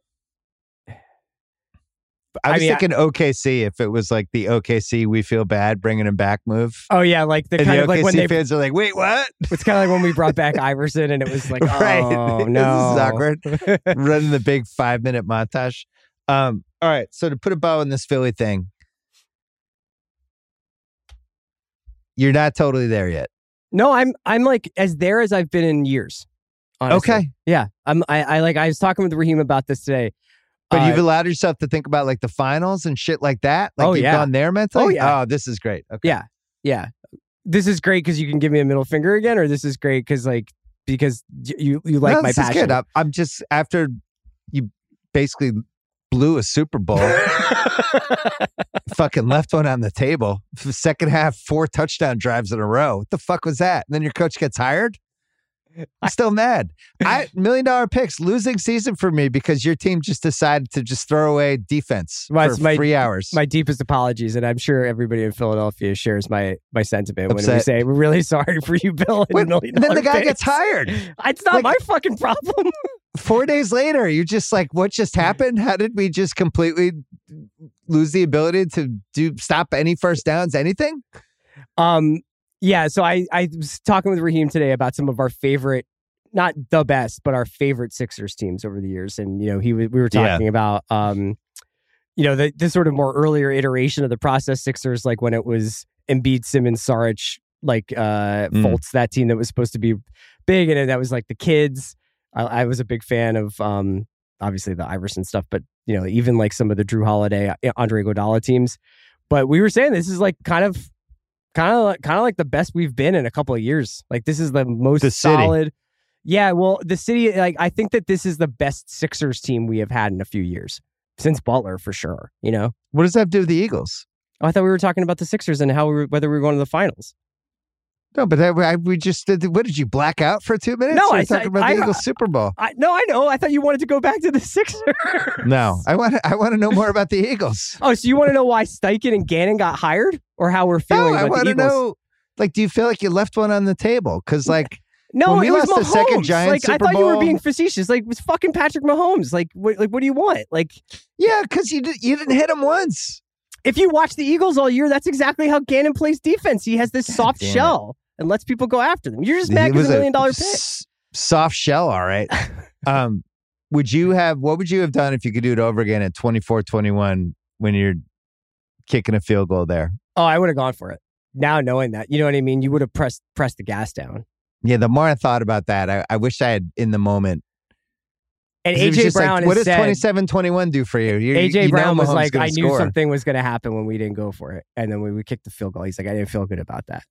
S1: I was
S2: I mean,
S1: thinking O K C if it was like the O K C we feel bad bringing him back move.
S2: oh yeah, like the
S1: And
S2: kind
S1: the
S2: of like
S1: O K C
S2: when they.
S1: fans are like, wait, what?
S2: It's kind of like when we brought back Iverson, and it was like,
S1: Right.
S2: oh
S1: This
S2: no,
S1: is awkward. Running the big five minute montage. Um, all right. So to put a bow in this Philly thing, you're not totally there yet.
S2: No, I'm I'm like as there as I've been in years. Honestly.
S1: Okay.
S2: Yeah, I'm. I, I like. I was talking with Raheem about this today.
S1: But
S2: Uh,
S1: you've allowed yourself to think about like the finals and shit like that. Like
S2: Oh,
S1: you've
S2: yeah.
S1: gone there mentally.
S2: Oh, yeah.
S1: Oh, this is great. Okay.
S2: Yeah, yeah. This is great because you can give me a middle finger again, or this is great because like because y- you you like
S1: No,
S2: my
S1: this is
S2: passion.
S1: good. I'm, I'm just after you basically blew a Super Bowl, fucking left one on the table. F- Second half, four touchdown drives in a row. What the fuck was that? And then your coach gets hired. I'm still mad. I million dollar picks losing season for me because your team just decided to just throw away defense
S2: My-
S1: for
S2: my-
S1: three hours.
S2: My deepest apologies, and I'm sure everybody in Philadelphia shares my my sentiment when we
S1: Upset.
S2: say we're really sorry for you, Bill. And
S1: Wait,
S2: million
S1: and then the
S2: dollar
S1: guy gets
S2: picks.
S1: hired.
S2: It's not
S1: Like-
S2: my fucking problem.
S1: Four days later, you're just like, what just happened? How did we just completely lose the ability to do stop any first downs, anything?
S2: Um, yeah. So I I was talking with Raheem today about some of our favorite, not the best, but our favorite Sixers teams over the years, and you know he w- we were talking about um, you know the the sort of more earlier iteration of the process Sixers, like when it was Embiid, Simmons, Saric, like uh,
S1: Mm.
S2: Fultz, that team that was supposed to be big, and that was like the kids. I, I was a big fan of um, obviously the Iverson stuff, but you know even like some of the Drew Holiday, Andre Iguodala teams. But we were saying this is like kind of, kind of, kind of like the best we've been in a couple of years. Like this is the most
S1: The city.
S2: solid. Yeah, well, the city. Like I think that this is the best Sixers team we have had in a few years since Butler, for sure. You know,
S1: What does that have to do with the Eagles?
S2: oh, I thought we were talking about the Sixers and how we were, whether we were going to the finals.
S1: No, but that, I, we just did. What did you black out for two minutes?
S2: No,
S1: we were
S2: I-
S1: talking about
S2: I-
S1: the Eagles Super Bowl.
S2: I no, I know. I thought you wanted to go back to the Sixers.
S1: No, I want. I want to know more about the Eagles.
S2: Oh, so you want to know why Steichen and Gannon got hired, or how we're feeling
S1: No, I
S2: about
S1: want
S2: the
S1: to
S2: Eagles?
S1: know. Like, do you feel like you left one on the table? Because, like,
S2: No,
S1: when we
S2: it was
S1: lost
S2: Mahomes.
S1: the second Giants
S2: like I
S1: Super
S2: thought you were
S1: Bowl-
S2: being facetious. Like it was fucking Patrick Mahomes. Like what? Like what do you want? Like
S1: yeah, because you did, you didn't hit him once.
S2: if you watch the Eagles all year, that's exactly how Gannon plays defense. He has this soft
S1: damn it.
S2: shell and lets people go after them. You're just mad
S1: It
S2: because
S1: was
S2: a million dollar pick.
S1: s- soft shell, all right. um, would you have? What would you have done if you could do it over again at twenty-four twenty-one when you're kicking a field goal there?
S2: Oh, I would have gone for it. Now knowing that, you know what I mean. You would have pressed pressed the gas down.
S1: Yeah, the more I thought about that, I, I wish I had in the moment.
S2: And
S1: 'Cause it was
S2: A J
S1: just like,
S2: Brown
S1: what
S2: has
S1: does
S2: said.
S1: twenty-seven twenty-one do for you? you
S2: A J
S1: you know
S2: Brown was
S1: Mahomes
S2: like,
S1: gonna
S2: I knew
S1: score.
S2: something was going to happen when we didn't go for it, and then when we kicked the field goal, he's like, I didn't feel good about that.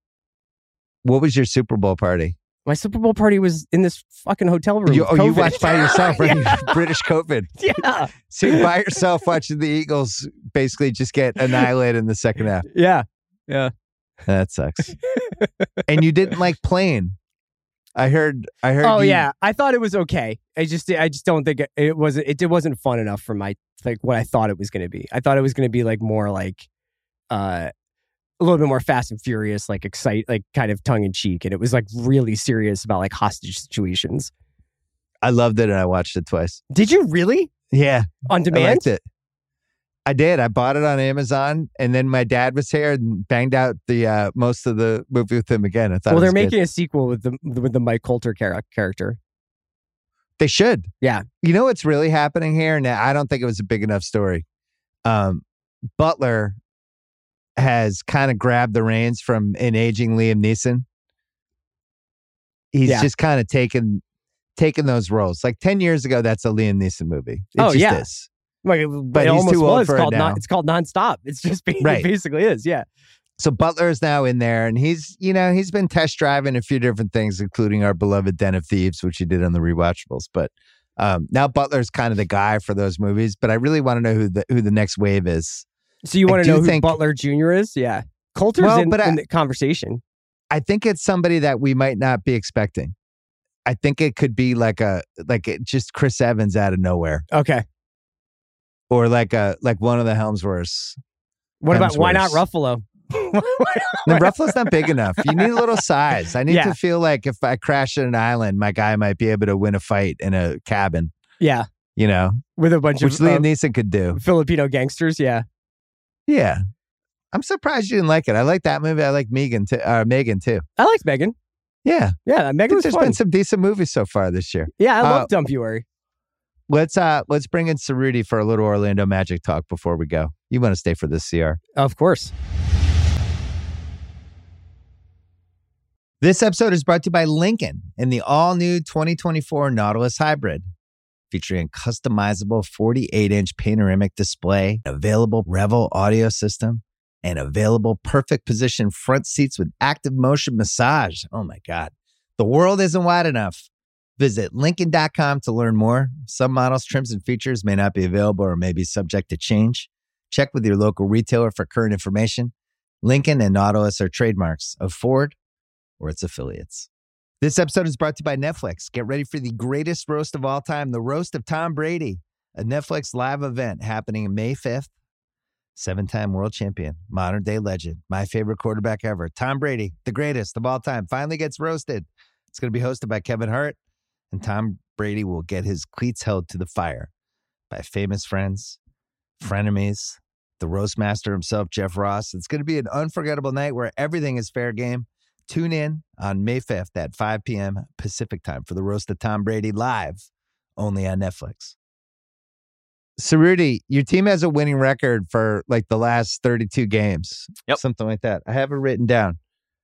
S1: What was your Super Bowl party?
S2: My Super Bowl party was in this fucking hotel room.
S1: You,
S2: with
S1: oh, you
S2: COVID.
S1: watched by yourself, right?
S2: Yeah.
S1: British COVID.
S2: Yeah,
S1: So you're by yourself watching the Eagles basically just get annihilated in the second half.
S2: yeah, yeah.
S1: That sucks. And you didn't like playing. I heard. I heard.
S2: Oh
S1: you,
S2: yeah, I thought it was okay. I just, I just don't think it, it wasn't. It, it wasn't fun enough for my like what I thought it was going to be. I thought it was going to be like more like, uh, a little bit more Fast and Furious, like excite, like kind of tongue in cheek, and it was like really serious about like hostage situations.
S1: I loved it, and I watched it twice.
S2: Did you really
S1: Yeah,
S2: on
S1: I
S2: demand?
S1: liked it. I did. I bought it on Amazon, and then my dad was here and banged out the uh, most of the movie with him again. I thought.
S2: Well,
S1: it
S2: they're
S1: was good.
S2: making a sequel with the with the Mike Coulter char- character.
S1: They should.
S2: Yeah.
S1: You know what's really happening here? Now, I don't think it was a big enough story. Um, Butler has kind of grabbed the reins from an aging Liam Neeson. He's
S2: Yeah.
S1: just kind of taken taken those roles. Like ten years ago, that's a Liam Neeson movie. It
S2: Oh,
S1: just
S2: yeah.
S1: is.
S2: Like,
S1: But
S2: it
S1: he's
S2: almost
S1: too old
S2: was
S1: for it
S2: called
S1: now.
S2: non, it's called nonstop. It's just ba-
S1: Right.
S2: it basically is. Yeah.
S1: So Butler is now in there, and he's, you know, he's been test driving a few different things, including our beloved Den of Thieves, which he did on the rewatchables. But um, now Butler's kind of the guy for those movies. But I really want to know who the who the next wave is.
S2: So you want to know who
S1: think,
S2: Butler Junior is? Yeah, Coulter's
S1: well,
S2: in,
S1: but I,
S2: in the conversation.
S1: I think it's somebody that we might not be expecting. I think it could be like a like it, just Chris Evans out of nowhere.
S2: Okay.
S1: Or like a like one of the Helmsworths.
S2: What about why not Ruffalo?
S1: The Ruffalo's not big enough. You need a little size. I need yeah. to feel like if I crash at an island, my guy might be able to win a fight in a cabin.
S2: Yeah.
S1: You know?
S2: With a bunch
S1: which
S2: of...
S1: Which Liam
S2: uh,
S1: Neeson could do.
S2: Filipino gangsters, yeah.
S1: Yeah. I'm surprised you didn't like it. I like that movie. I like Megan too. Uh, Megan too.
S2: I liked Megan.
S1: Yeah.
S2: Yeah, Megan was
S1: There's
S2: fun.
S1: been some decent movies so far this year.
S2: Yeah, I
S1: uh,
S2: love Dumbury.
S1: Let's uh let's bring in Cerruti for a little Orlando Magic talk before we go. You want to stay for this, C R?
S2: Of course.
S1: This episode is brought to you by Lincoln and the all-new twenty twenty-four Nautilus Hybrid, featuring a customizable forty-eight inch panoramic display, available Revel audio system, and available perfect position front seats with active motion massage. Oh my God. The world isn't wide enough. Visit Lincoln dot com to learn more. Some models, trims, and features may not be available or may be subject to change. Check with your local retailer for current information. Lincoln and Nautilus are trademarks of Ford or its affiliates. This episode is brought to you by Netflix. Get ready for the greatest roast of all time, the Roast of Tom Brady, a Netflix live event happening May fifth. Seven-time world champion, modern-day legend, my favorite quarterback ever, Tom Brady, the greatest of all time, finally gets roasted. It's going to be hosted by Kevin Hart, and Tom Brady will get his cleats held to the fire by famous friends, frenemies, the roast master himself, Jeff Ross. It's going to be an unforgettable night where everything is fair game. Tune in on May fifth at five p.m. Pacific time for the Roast of Tom Brady live, only on Netflix. Cerruti, your team has a winning record for like the last thirty-two games.
S3: Yep.
S1: Something like that. I have it written down.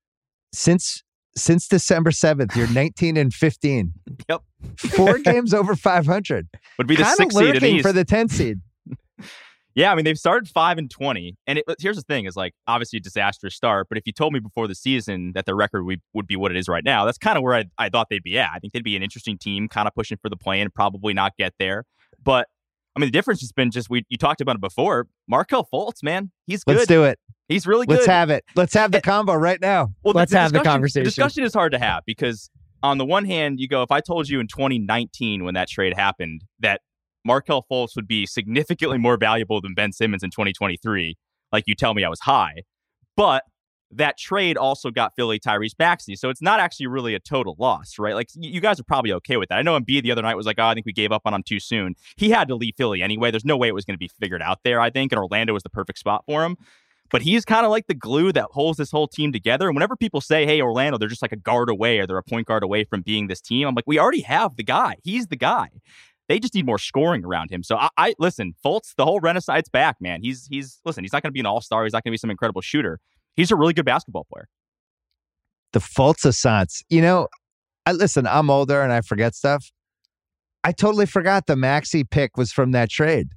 S1: Since since December seventh, you're nineteen and fifteen.
S3: Yep.
S1: Four games over five hundred.
S3: Would be the
S1: Kinda
S3: sixth seed in the East.
S1: For the tenth seed.
S3: Yeah, I mean, they've started five and twenty. And it, here's the thing is like, obviously a disastrous start. But if you told me before the season that their record would, would be what it is right now, that's kind of where I, I thought they'd be at. I think they'd be an interesting team, kind of pushing for the play and probably not get there. But I mean, the difference has been just, we you talked about it before, Markelle Fultz, man. He's good.
S1: Let's do it.
S3: He's really good.
S1: Let's have it. Let's have the combo right now.
S3: Well,
S2: Let's
S3: the, the
S2: have the conversation.
S3: The discussion is hard to have because on the one hand, you go, if I told you in twenty nineteen when that trade happened that Markelle Fultz would be significantly more valuable than Ben Simmons in twenty twenty-three, like you tell me I was high. But that trade also got Philly Tyrese Maxey. So it's not actually really a total loss, right? Like you guys are probably okay with that. I know Embiid the other night was like, oh, I think we gave up on him too soon. He had to leave Philly anyway. There's no way it was going to be figured out there, I think. And Orlando was the perfect spot for him. But he's kind of like the glue that holds this whole team together. And whenever people say, hey, Orlando, they're just like a guard away or they're a point guard away from being this team, I'm like, we already have the guy. He's the guy. They just need more scoring around him. So I, I listen, Fultz, the whole renaissance back, man. He's he's listen, he's not going to be an all-star. He's not going to be some incredible shooter. He's a really good basketball player.
S1: The Fultz-a-sance. You know, I listen, I'm older and I forget stuff. I totally forgot the Maxey pick was from that trade.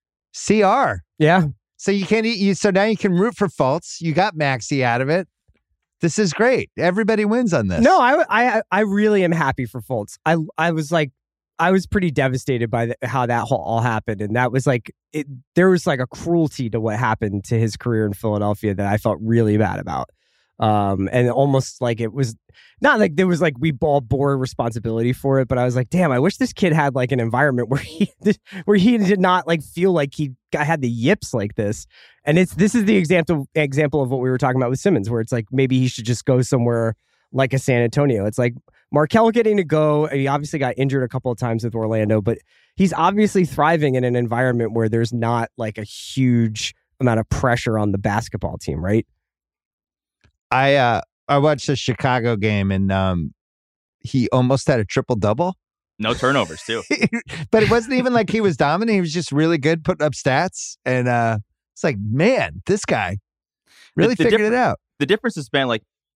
S1: C R.
S2: Yeah.
S1: So you can't you so now you can root for Fultz. You got Maxey out of it. This is great. Everybody wins on this.
S2: No, I I I really am happy for Fultz. I I was like I was pretty devastated by the, how that whole, all happened. And that was like, it, there was like a cruelty to what happened to his career in Philadelphia that I felt really bad about. Um, and almost like it was not like there was like, we all bore responsibility for it, but I was like, damn, I wish this kid had like an environment where he, where he did not like feel like he got, had the yips like this. And it's, this is the example, example of what we were talking about with Simmons, where it's like, maybe he should just go somewhere like a San Antonio. It's like Markelle getting to go. He obviously got injured a couple of times with Orlando, but he's obviously thriving in an environment where there's not like a huge amount of pressure on the basketball team, right?
S1: I uh, I watched the Chicago game and um, he almost had a triple double.
S3: No turnovers too.
S1: But it wasn't even like he was dominant. He was just really good putting up stats. And uh, it's like, man, this guy really
S3: the, the
S1: figured
S3: diff-
S1: it out.
S3: The difference has been like,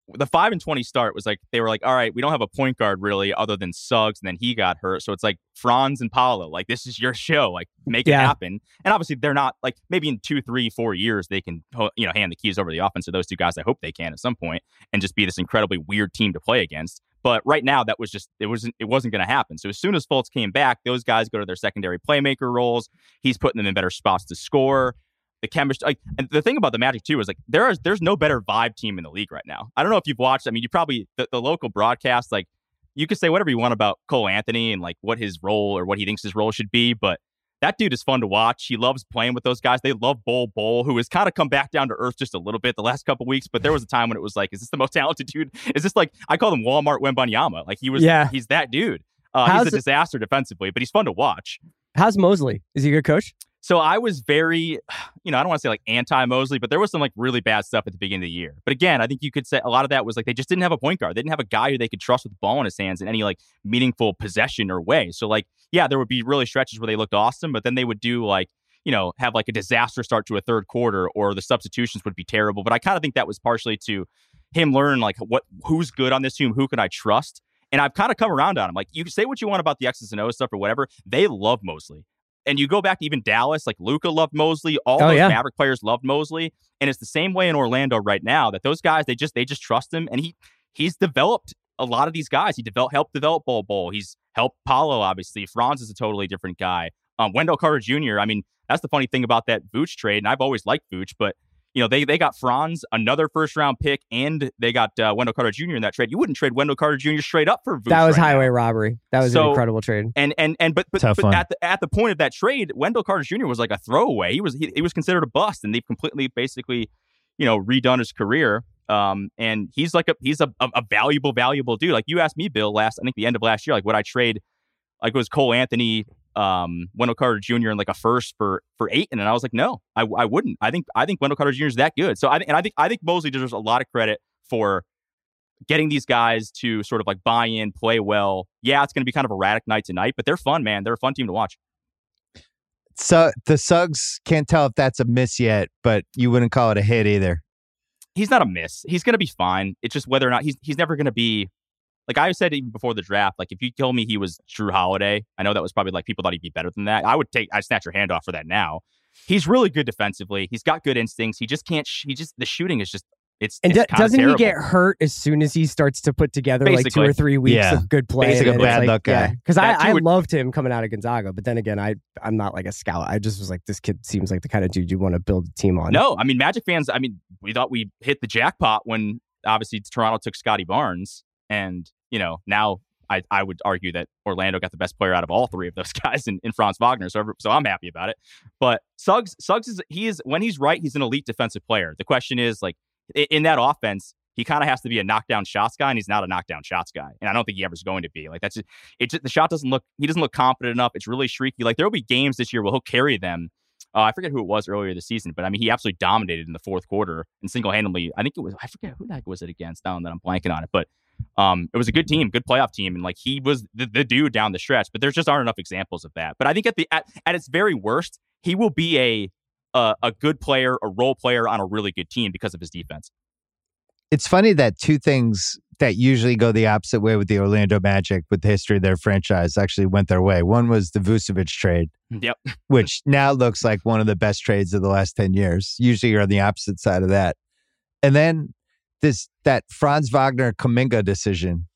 S3: the five and twenty start was like, they were like, all right, we don't have a point guard really other than Suggs, and then he got hurt. So it's like Franz and Paolo, like, this is your show, like, make
S2: Yeah.
S3: it happen. And obviously they're not, like, maybe in two, three, four years, they can, you know, hand the keys over to the offense to those two guys. I hope they can at some point and just be this incredibly weird team to play against. But right now, that was just, it wasn't, it wasn't going to happen. So as soon as Fultz came back, those guys go to their secondary playmaker roles. He's putting them in better spots to score. The chemistry, like, and the thing about the Magic too is like there is there's no better vibe team in the league right now. I don't know if you've watched. I mean, you probably the, the local broadcast, like, you could say whatever you want about Cole Anthony and like what his role or what he thinks his role should be, but that dude is fun to watch. He loves playing with those guys. They love Bol Bol, who has kind of come back down to earth just a little bit the last couple weeks. But there was a time when it was like, is this the most talented dude? Is this like, I call him Walmart Wembanyama? Like he was,
S2: Yeah.
S3: he's that dude. Uh,
S2: How's
S3: he's a
S2: it-
S3: disaster defensively, but he's fun to watch.
S2: How's Mosley? Is he a good coach?
S3: So I was very, you know, I don't want to say like anti-Mosley, but there was some like really bad stuff at the beginning of the year. But again, I think you could say a lot of that was like they just didn't have a point guard. They didn't have a guy who they could trust with the ball in his hands in any like meaningful possession or way. So like, yeah, there would be really stretches where they looked awesome, but then they would do like, you know, have like a disaster start to a third quarter, or the substitutions would be terrible. But I kind of think that was partially to him learn like what who's good on this team, who can I trust? And I've kind of come around on him. Like, you can say what you want about the X's and O's stuff or whatever. They love Mosley. And you go back to even Dallas, like Luka loved Mosley. All
S2: Oh,
S3: those
S2: yeah.
S3: Maverick players loved Mosley. And it's the same way in Orlando right now, that those guys, they just they just trust him. And he he's developed a lot of these guys. He developed helped develop Bol Bol. He's helped Paolo, obviously. Franz is a totally different guy. Um, Wendell Carter Junior, I mean, that's the funny thing about that Vooch trade. And I've always liked Vooch, but you know, they they got Franz, another first round pick, and they got uh, Wendell Carter Junior in that trade. You wouldn't trade Wendell Carter Junior straight up for Vooch.
S2: That was
S3: right
S2: highway
S3: now.
S2: robbery. That was
S3: So-
S2: an incredible trade.
S3: And and and but but,
S1: Tough
S3: but
S1: one.
S3: at the at the point of that trade, Wendell Carter Junior was like a throwaway. He was he, he was considered a bust, and they've completely basically, you know, redone his career. Um, and he's like a he's a, a, a valuable valuable dude. Like you asked me, Bill, last I think the end of last year, like would I trade like it was Cole Anthony, um, Wendell Carter Junior and like a first for for eight, and I was like, no, I, I wouldn't. I think I think Wendell Carter Junior is that good. So I and I think I think Mosley deserves a lot of credit for getting these guys to sort of like buy in, play well. Yeah, it's going to be kind of erratic night to night, but they're fun, man. They're a fun team to watch.
S1: So the Suggs, can't tell if that's a miss yet, but you wouldn't call it a hit either.
S3: He's not a miss. He's going to be fine. It's just whether or not he's he's never going to be like I said even before the draft. Like if you told me he was Drew Holiday, I know that was probably like people thought he'd be better than that. I would take I'd snatch your hand off for that now. He's really good defensively. He's got good instincts. He just can't. Sh- he just the shooting is just it's.
S2: And
S3: it's
S2: do-
S3: kinda
S2: doesn't
S3: terrible.
S2: he get hurt as soon as he starts to put together like two
S3: Basically.
S2: or three weeks
S1: Yeah.
S2: of good play?
S1: Basically
S2: and
S1: a
S2: then it's
S1: bad
S2: like,
S1: luck guy.
S2: yeah. Because
S3: That
S2: I,
S3: too
S2: I
S3: would-
S2: loved him coming out of Gonzaga, but then again, I I'm not like a scout. I just was like, this kid seems like the kind of dude you want to build a team on.
S3: No, I mean Magic fans. I mean, we thought we hit the jackpot when obviously Toronto took Scotty Barnes, and you know now I, I would argue that Orlando got the best player out of all three of those guys in, in Franz Wagner. So so I'm happy about it. But Suggs Suggs is he is when he's right, he's an elite defensive player. The question is like in, in that offense, he kind of has to be a knockdown shots guy, and he's not a knockdown shots guy. And I don't think he ever's going to be. Like that's just, it. Just, the shot doesn't look. He doesn't look confident enough. It's really streaky. Like there will be games this year where he'll carry them. Uh, I forget who it was earlier this season, but I mean, he absolutely dominated in the fourth quarter and single-handedly. I think it was, I forget who the heck was it against now that I'm blanking on it, but um, it was a good team, good playoff team. And like, he was the, the dude down the stretch, but there's just aren't enough examples of that. But I think at the, at, at its very worst, he will be a, a, a good player, a role player on a really good team because of his defense.
S1: It's funny that two things that usually go the opposite way with the Orlando Magic with the history of their franchise actually went their way. One was the Vucevic trade,
S3: Yep.
S1: which now looks like one of the best trades of the last ten years. Usually you're on the opposite side of that. And then this, that Franz Wagner Kuminga decision,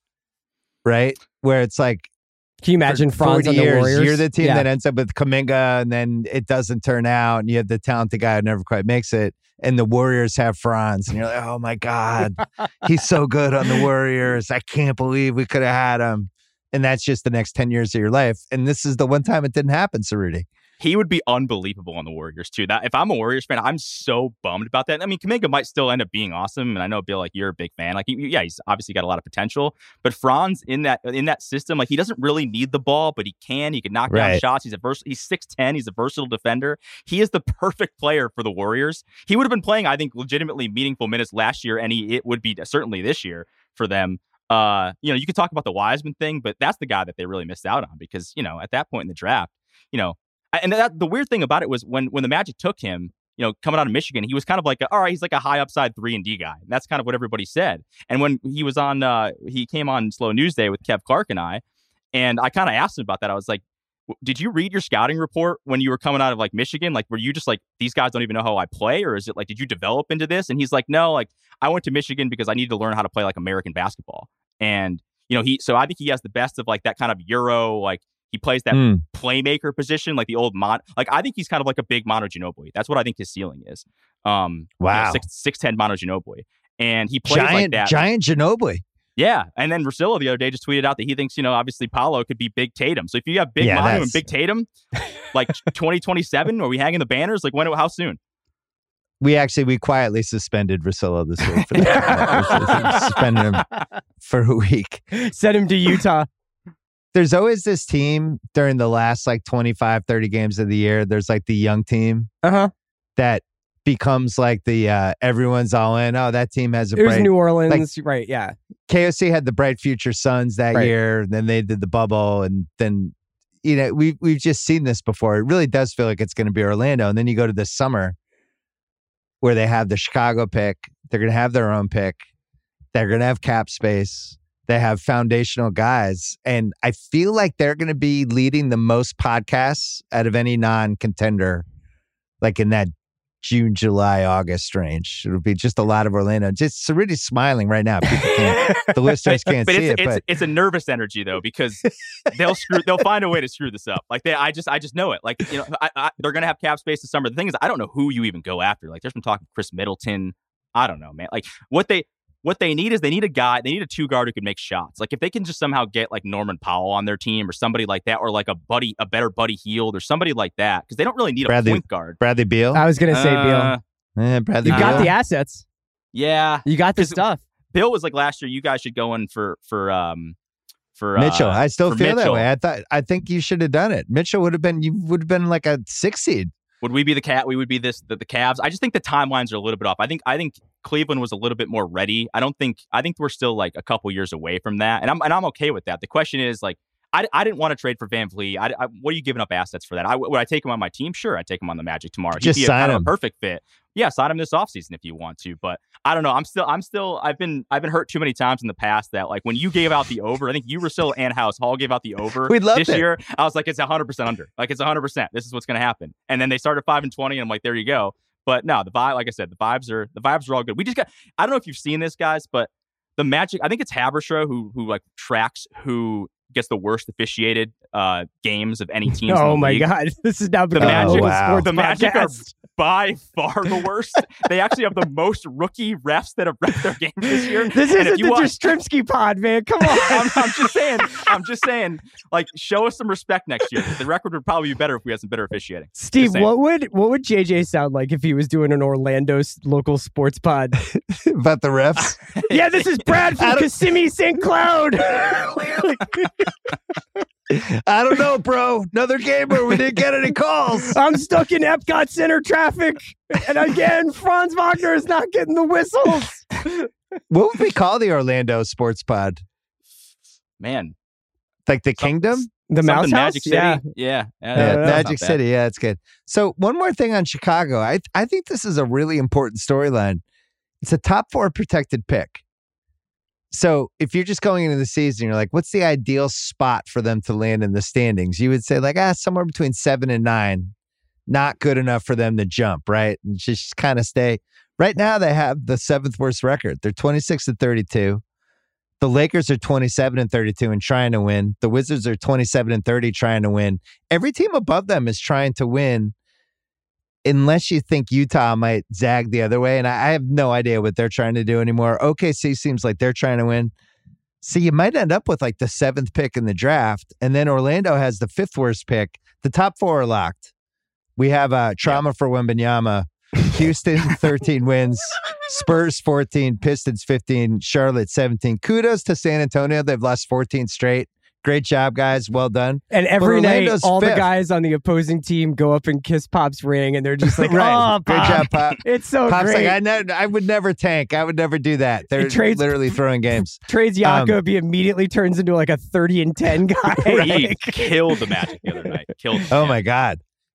S1: right? Where it's like,
S2: Can you imagine
S1: for
S2: Franz
S1: forty
S2: on the
S1: years,
S2: Warriors?
S1: you're the team
S2: Yeah.
S1: that ends up with Kuminga and then it doesn't turn out and you have the talented guy who never quite makes it. And the Warriors have Franz and you're like, oh my God, he's so good on the Warriors. I can't believe we could have had him. And that's just the next ten years of your life. And this is the one time it didn't happen, Cerruti.
S3: He would be unbelievable on the Warriors too. That if I'm a Warriors fan, I'm so bummed about that. I mean, Kuminga might still end up being awesome, and I know Bill, like you're a big fan. Like, yeah, he's obviously got a lot of potential. But Franz in that in that system, like he doesn't really need the ball, but he can. He can knock down
S1: Right.
S3: shots. He's a vers- He's six ten. He's a versatile defender. He is the perfect player for the Warriors. He would have been playing, I think, legitimately meaningful minutes last year, and he it would be certainly this year for them. Uh, you know, you could talk about the Wiseman thing, but that's the guy that they really missed out on because you know at that point in the draft, you know. And that, the weird thing about it was when when the Magic took him, you know, coming out of Michigan, he was kind of like, a, all right, he's like a high upside three and D guy. And that's kind of what everybody said. And when he was on, uh, he came on Slow News Day with Kev Clark and I, and I kind of asked him about that. I was like, did you read your scouting report when you were coming out of like Michigan? Like, were you just like, these guys don't even know how I play? Or is it like, did you develop into this? And he's like, no, like I went to Michigan because I needed to learn how to play like American basketball. And, you know, he, so I think he has the best of like that kind of Euro, like he plays that mm. playmaker position, like the old Mon, like I think he's kind of like a big Manu Ginobili. That's what I think his ceiling is. Um,
S1: wow.
S3: You know, six, six, ten Manu Ginobili. And he plays
S1: giant,
S3: like that.
S1: Giant Ginobili.
S3: Yeah. And then Russillo the other day just tweeted out that he thinks, you know, obviously Paolo could be big Tatum. So if you have big yeah, Manu and big Tatum, like twenty twenty-seven, are we hanging the banners? Like when, how soon?
S1: We actually, we quietly suspended Russillo this week. For that. Suspended him for a week.
S2: Sent him to Utah.
S1: There's always this team during the last like twenty-five, thirty games of the year. There's like the young team
S2: uh-huh.
S1: that becomes like the uh, everyone's all in. Oh, that team has a
S2: bright... It was
S1: bright,
S2: New Orleans, like, right, yeah.
S1: K O C had the Bright Future Suns that
S2: right.
S1: year. Then they did the bubble. And then, you know, we've, we've just seen this before. It really does feel like it's going to be Orlando. And then you go to this summer where they have the Chicago pick. They're going to have their own pick. They're going to have cap space. They have foundational guys. And I feel like they're going to be leading the most podcasts out of any non-contender, like in that June, July, August range. It'll be just a lot of Orlando. Just really smiling right now. People can't, the listeners can't
S3: but
S1: see
S3: it's,
S1: it.
S3: It's,
S1: but
S3: it's a nervous energy though, because they'll screw. They'll find a way to screw this up. Like they, I just, I just know it. Like you know, I, I, they're gonna have cap space this summer. The thing is, I don't know who you even go after. Like there's been talking Chris Middleton. I don't know, man. Like what they. What they need is they need a guy, they need a two guard who can make shots. Like if they can just somehow get like Norman Powell on their team or somebody like that, or like a buddy, a better Buddy Hield or somebody like that, because they don't really need
S1: Bradley,
S3: a point guard.
S1: Bradley Beal?
S2: I was going to say
S3: uh,
S2: Beal.
S1: Yeah, Bradley
S2: you
S1: Beal.
S2: got the assets.
S3: Yeah.
S2: You got the stuff.
S3: Bill was like last year, you guys should go in for, for, um, for
S1: Mitchell.
S3: Uh,
S1: I still feel
S3: Mitchell.
S1: that way. I thought, I think you should have done it. Mitchell would have been, you would have been like a six seed.
S3: Would we be the cat? We would be this the, the Cavs. I just think the timelines are a little bit off. I think I think Cleveland was a little bit more ready. I don't think I think we're still like a couple years away from that, and I'm and I'm okay with that. The question is like I, I didn't want to trade for Van Vliet. I, I, what are you giving up assets for that? I, would I take him on my team? Sure, I'd take him on the Magic tomorrow.
S1: Just
S3: He'd be
S1: sign
S3: a, kind
S1: him.
S3: of a perfect fit. Yeah, sign him this offseason if you want to. But I don't know. I'm still, I'm still, I've been, I've been hurt too many times in the past that like when you gave out the over, I think you were still and House Hall gave out the over
S1: we loved
S3: this
S1: it.
S3: year. I was like, it's one hundred percent under. Like it's one hundred percent. This is what's going to happen. And then they started five and twenty, and I'm like, there you go. But no, the vibe, like I said, the vibes are the vibes are all good. We just got. I don't know if you've seen this, guys, but the Magic. I think it's Haberstroh who who like tracks who gets the worst officiated uh, games of any team.
S2: Oh
S3: in the
S2: my
S3: league.
S2: God, this is now
S3: The
S2: becoming
S3: Magic,
S2: a
S1: wow.
S2: sports
S3: the Magic are
S2: podcast.
S3: by far the worst. They actually have the most rookie refs that have ref their games this year.
S2: This
S3: And
S2: isn't
S3: if you
S2: the
S3: watch-
S2: Jastrzemski pod, man. Come on.
S3: I'm, I'm just saying. I'm just saying. Like, show us some respect next year. The record would probably be better if we had some better officiating.
S2: Steve,
S3: Just saying.
S2: what would what would J J sound like if he was doing an Orlando s- local sports pod?
S1: About the refs?
S2: Yeah, this is Brad from Kissimmee Saint Cloud.
S1: I don't know, bro. Another game where we didn't get any calls.
S2: I'm stuck in Epcot Center traffic, and again, Franz Wagner is not getting the whistles.
S1: What would we call the Orlando sports pod?
S3: Man,
S1: Like the Kingdom?
S2: The Mouse
S3: something
S2: House?
S3: Magic City.
S2: Yeah.
S3: Yeah, yeah,
S1: Yeah,
S3: that's not
S1: Magic
S3: bad.
S1: City. Yeah, that's good. So one more thing on Chicago. I I think this is a really important storyline. It's a top four protected pick. So if you're just going into the season, you're like, what's the ideal spot for them to land in the standings? You would say like, ah, somewhere between seven and nine. Not good enough for them to jump, right? And just kind of stay. Right now, they have the seventh worst record. They're twenty-six and thirty-two. The Lakers are twenty-seven and thirty-two and trying to win. The Wizards are twenty-seven and thirty trying to win. Every team above them is trying to win, unless you think Utah might zag the other way. And I, I have no idea what they're trying to do anymore. O K C seems like they're trying to win. So you might end up with like the seventh pick in the draft. And then Orlando has the fifth worst pick. The top four are locked. We have uh, trauma for Wembanyama. Houston, thirteen wins. Spurs, fourteen. Pistons, fifteen. Charlotte, seventeen. Kudos to San Antonio. They've lost fourteen straight. Great job, guys. Well done.
S2: And every
S1: But
S2: night,
S1: Orlando's
S2: all
S1: fifth.
S2: the guys on the opposing team go up and kiss Pop's ring, and they're just like,
S1: Right.
S2: oh,
S1: Great
S2: Pop.
S1: job, Pop.
S2: It's so
S1: Pop's
S2: great.
S1: like, I, ne- I would never tank. I would never do that. They're
S2: He trades-
S1: literally throwing games.
S2: Trades
S1: Um,
S2: Jakob, he immediately turns into like a thirty and ten guy.
S3: He killed the Magic the other night. Killed.
S1: Oh,
S3: yeah.
S1: my God.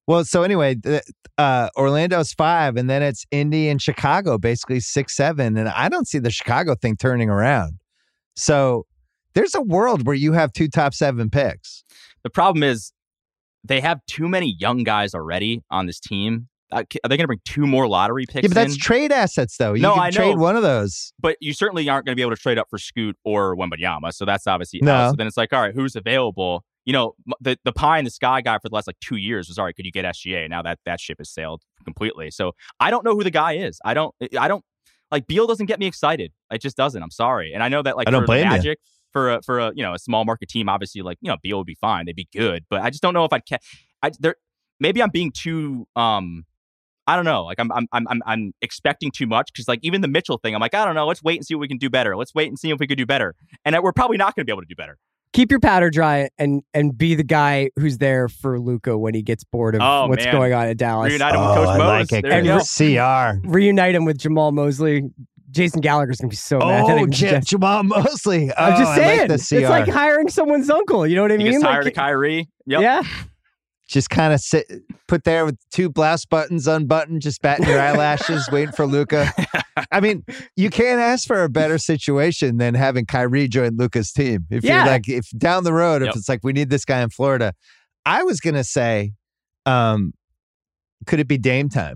S1: Well, so anyway, the, uh, Orlando's five, and then it's Indy and Chicago, basically six, seven. And I don't see the Chicago thing turning around. So there's a world where you have two top seven picks.
S3: The problem is they have too many young guys already on this team. Are they going to bring two more lottery picks?
S1: Yeah, but that's
S3: in?
S1: trade assets, though. You
S3: no,
S1: can
S3: I
S1: trade
S3: know.
S1: one of those.
S3: But you certainly aren't going to be able to trade up for Scoot or Wembanyama. So that's obviously
S1: no.
S3: out. So then it's like, all right, who's available? You know, the the pie in the sky guy for the last like two years was, all right, could you get S G A? Now that that ship has sailed completely. So I don't know who the guy is. I don't, I don't, like Beal doesn't get me excited. It just doesn't. I'm sorry. And I know that like
S1: I don't
S3: for
S1: blame
S3: the Magic,
S1: you.
S3: for a, for a, you know, a small market team, obviously like, you know, Beal would be fine. They'd be good. But I just don't know if I'd, ca- I, there, maybe I'm being too, um, I don't know. Like I'm, I'm, I'm, I'm expecting too much because, like, even the Mitchell thing, I'm like, I don't know. Let's wait and see what we can do better. Let's wait and see if we could do better. And we're probably not going to be able to do better.
S2: Keep your powder dry and and be the guy who's there for Luka when he gets bored of
S3: oh,
S2: what's
S3: man.
S2: going on at Dallas.
S3: Reunite him
S1: oh,
S3: with Coach
S1: I
S3: Mose.
S1: like it.
S3: There you go.
S1: C R.
S2: Reunite him with Jamal Mosley. Jason Gallagher's gonna be so mad.
S1: Oh, J- Jamal Mosley. Oh,
S2: I'm just saying.
S1: I like the C R.
S2: It's like hiring someone's uncle. You know what I
S3: He
S2: mean?
S3: gets tired
S2: like,
S3: of Kyrie. Yep.
S2: Yeah.
S1: Just kind of sit, put there with two blouse buttons unbuttoned, just batting your eyelashes, waiting for Luka. I mean, you can't ask for a better situation than having Kyrie join Luka's team. If
S2: Yeah.
S1: you're like, if down the road, if
S3: Yep.
S1: it's like, we need this guy in Florida. I was going to say, um, could it be Dame time?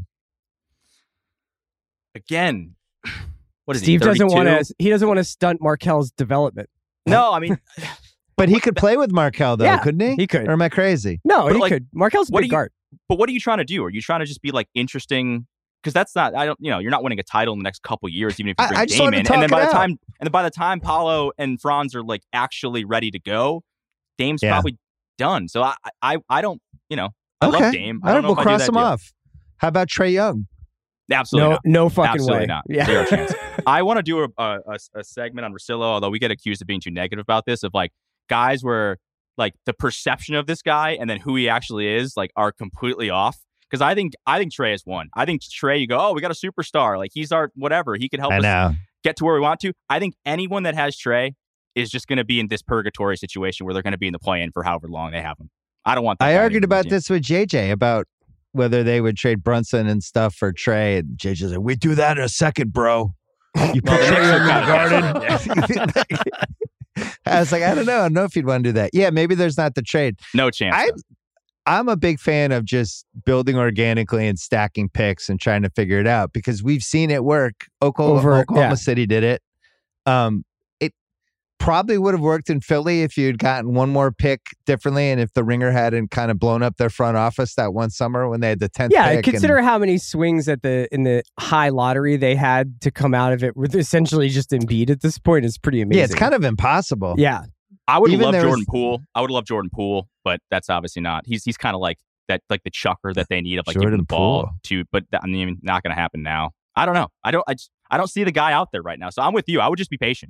S3: Again, what is
S2: Steve
S3: he,
S2: doesn't want
S3: thirty-two?
S2: to. He doesn't want to stunt Markel's development.
S3: No, I mean,
S1: But he could play with Markel, though,
S2: Yeah,
S1: couldn't he?
S2: he could.
S1: Or am I crazy?
S2: No,
S3: But,
S2: he
S3: like,
S2: could. Markel's a
S3: what
S2: big
S3: do you-
S2: guard.
S3: but what are you trying to do? Are you trying to just be like interesting? Because that's not, I don't, you know, you're not winning a title in the next couple years, even if you
S1: I-
S3: bring
S1: I just
S3: Dame
S1: wanted
S3: in.
S1: to
S3: And then
S1: talk
S3: by
S1: it
S3: the
S1: out.
S3: time, and then by the time Paolo and Franz are like actually ready to go, Dame's
S1: Yeah.
S3: probably done. So I, I, I don't, you know, I
S1: okay.
S3: love Dame. I
S1: All
S3: don't
S1: right,
S3: know
S1: we'll
S3: if I do
S1: cross
S3: that
S1: him
S3: deal.
S1: off. How about Trae Young?
S3: Absolutely
S2: No,
S3: not.
S2: no fucking
S3: Absolutely
S2: way.
S3: not.
S2: Yeah.
S3: Zero chance. I want to do a, a, a, a segment on Russillo, although we get accused of being too negative about this, of like guys where like the perception of this guy and then who he actually is like are completely off. Because I think I think Trae is one. I think Trae, you go, oh, we got a superstar. Like he's our whatever. He could help
S1: I
S3: us
S1: know.
S3: get to where we want to. I think anyone that has Trae is just going to be in this purgatory situation where they're going to be in the play-in for however long they have him. I don't want that.
S1: I
S3: guy
S1: argued
S3: anymore on
S1: about
S3: the team.
S1: this with J J about whether they would trade Brunson and stuff for Trae. And J J's like, we do that in a second, bro. You put
S3: Well, the
S1: Trae
S3: Knicks
S1: in
S3: are
S1: the
S3: kinda
S1: garden. I was like, I don't know. I don't know if you'd want to do that. Yeah, maybe there's not the trade.
S3: No chance.
S1: I,
S3: though.
S1: I'm a big fan of just building organically and stacking picks and trying to figure it out because we've seen it work. Oklahoma,
S2: Over-
S1: Oklahoma
S2: yeah.
S1: City did it. Um, it probably would have worked in Philly if you'd gotten one more pick differently and if the Ringer hadn't kind of blown up their front office that one summer when they had the tenth
S2: Yeah,
S1: pick.
S2: consider
S1: and,
S2: how many swings at the in the high lottery they had to come out of it with essentially just Embiid at this point. It's pretty amazing.
S1: yeah, it's kind of impossible.
S2: yeah.
S3: I would
S1: even
S3: love
S1: there
S3: Jordan
S1: was-
S3: Poole. I would love Jordan Poole, but that's obviously not. He's he's kind of like that, like the chucker that they need of like giving
S1: Jordan
S3: the ball
S1: Poole.
S3: to. But that, I mean, not going to happen now. I don't know. I don't. I just, I don't see the guy out there right now. So I'm with you. I would just be patient.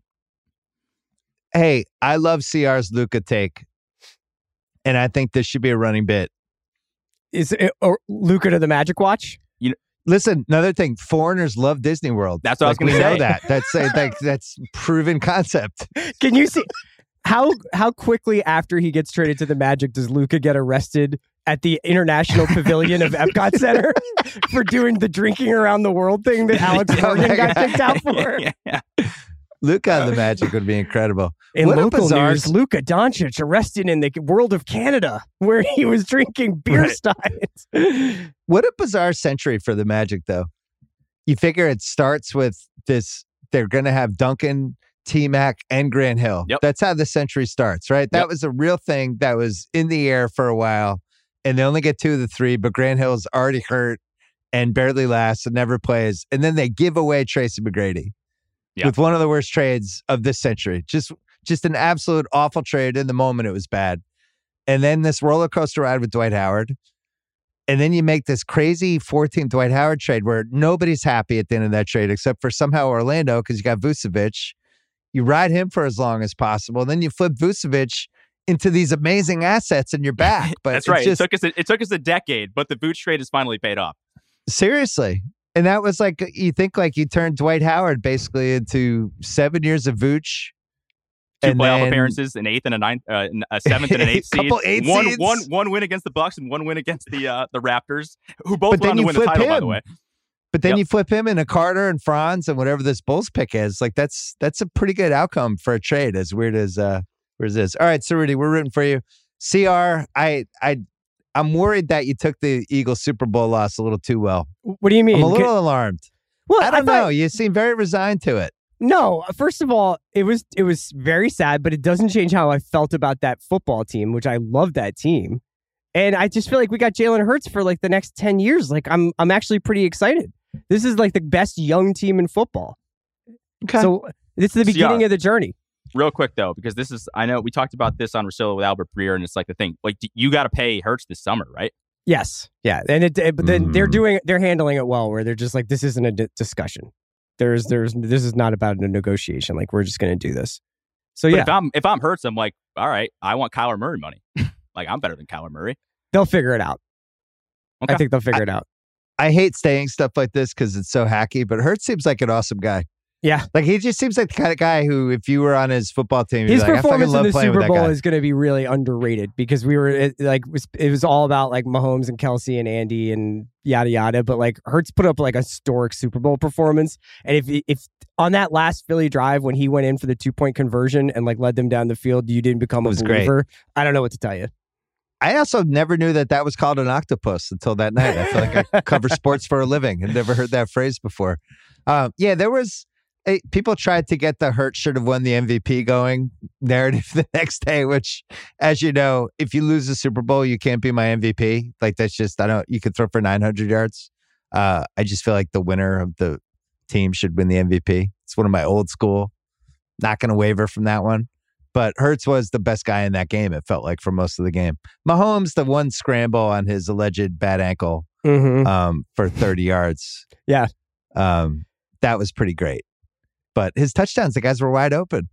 S1: Hey, I love C R's Luka take, and I think this should be a running bit.
S2: Is it or Luka to the Magic watch?
S1: Listen, another thing, foreigners love Disney World.
S3: That's what I was
S1: Like,
S3: gonna
S1: we know
S3: say.
S1: that. That's a, like, that's proven concept.
S2: Can you see how how quickly after he gets traded to the Magic does Luka get arrested at the International Pavilion of Epcot Center for doing the drinking around the world thing that Alex
S1: Oh
S2: Morgan
S1: my
S2: got
S1: God.
S2: kicked out for?
S3: yeah, yeah.
S1: Luka on the Magic would be incredible.
S2: In
S1: What a
S2: local
S1: bizarre-
S2: news, Luka Doncic arrested in the world of Canada where he was drinking beer
S1: Right.
S2: steins.
S1: What a bizarre century for the Magic, though. You figure it starts with this, they're going to have Duncan, T-Mac, and Grant Hill.
S3: Yep.
S1: That's how the century starts, right? That
S3: Yep.
S1: was a real thing that was in the air for a while, and they only get two of the three, but Grant Hill's already hurt and barely lasts and never plays. And then they give away Tracy McGrady
S3: Yep.
S1: with one of the worst trades of this century. Just, just an absolute awful trade. In the moment, it was bad. And then this roller coaster ride with Dwight Howard. And then you make this crazy fourteenth Dwight Howard trade where nobody's happy at the end of that trade except for somehow Orlando because you got Vucevic. You ride him for as long as possible. And then you flip Vucevic into these amazing assets in your back. But
S3: That's
S1: it's
S3: right.
S1: just,
S3: it took us. A, it took us a decade, but the boot trade has finally paid off.
S1: seriously. And that was like, you think like you turned Dwight Howard basically into seven years of Vooch
S3: Two
S1: And
S3: playoff
S1: then-
S3: appearances, an eighth and a ninth, uh, a seventh and an eighth seed.
S1: Couple eight
S3: one,
S1: seeds.
S3: one, one win against the Bucks and one win against the uh, the Raptors, who both
S1: But
S3: went
S1: then
S3: on to
S1: you
S3: win the
S1: flip
S3: title, by
S1: him.
S3: the way.
S1: But then
S3: Yep.
S1: you flip him into Carter and Franz and whatever this Bulls pick is. Like that's that's a pretty good outcome for a trade. As weird as uh, weird as this. All right, so Rudy, we're rooting for you. C R, I I I'm worried that you took the Eagles Super Bowl loss a little too well.
S2: What do you mean?
S1: I'm a little alarmed.
S2: well,
S1: I don't
S2: thought-
S1: know. You seem very resigned to it.
S2: No, first of all, it was it was very sad, but it doesn't change how I felt about that football team, which I love that team. And I just feel like we got Jalen Hurts for like the next ten years. Like I'm I'm actually pretty excited. This is like the best young team in football.
S1: Okay.
S2: So this is the beginning
S3: C R.
S2: of the journey.
S3: Real quick though, because this is, I know we talked about this on Rosillo with Albert Breer, and it's like the thing, like d- you got to pay Hurts this summer, right?
S2: Yes. Yeah. And it, it- but then they're
S1: Mm.
S2: doing they're handling it well, where they're just like, this isn't a di- discussion. There's there's this is not about a negotiation. Like we're just going to do this. So
S3: But
S2: yeah,
S3: if I'm if I'm Hurts, I'm like, all right, I want Kyler Murray money. Like I'm better than Kyler Murray.
S2: they'll figure it out.
S3: Okay.
S2: I think they'll figure it out.
S1: I hate saying stuff like this because it's so hacky, but Hurts seems like an awesome guy.
S2: Yeah.
S1: Like he just seems like the kind of guy who, if you were on his football team, you'd
S2: His
S1: be like, I fucking
S2: performance in
S1: love
S2: the
S1: playing
S2: Super
S1: with that
S2: Bowl
S1: guy.
S2: is going to be really underrated because we were it, like it was, it was all about like Mahomes and Kelsey and Andy and yada yada. But like Hurts put up like a historic Super Bowl performance, and if if on that last Philly drive when he went in for the two point conversion and like led them down the field, you didn't become
S1: It
S2: a
S1: was great.
S2: believer. I don't know what to tell you.
S1: I also never knew that that was called an octopus until that night. I feel like I cover sports for a living and never heard that phrase before. Um, yeah, there was eh, people tried to get the Hurts should have won the M V P going narrative the next day, which, as you know, if you lose the Super Bowl, you can't be my M V P. Like that's just, I don't, you could throw for nine hundred yards. Uh, I just feel like the winner of the team should win the M V P. It's one of my old school, not going to waver from that one. But Hurts was the best guy in that game, it felt like, for most of the game. Mahomes, the one scramble on his alleged bad ankle
S2: Mm-hmm.
S1: um, for thirty yards.
S2: Yeah.
S1: Um, that was pretty great. But his touchdowns, the guys were wide open.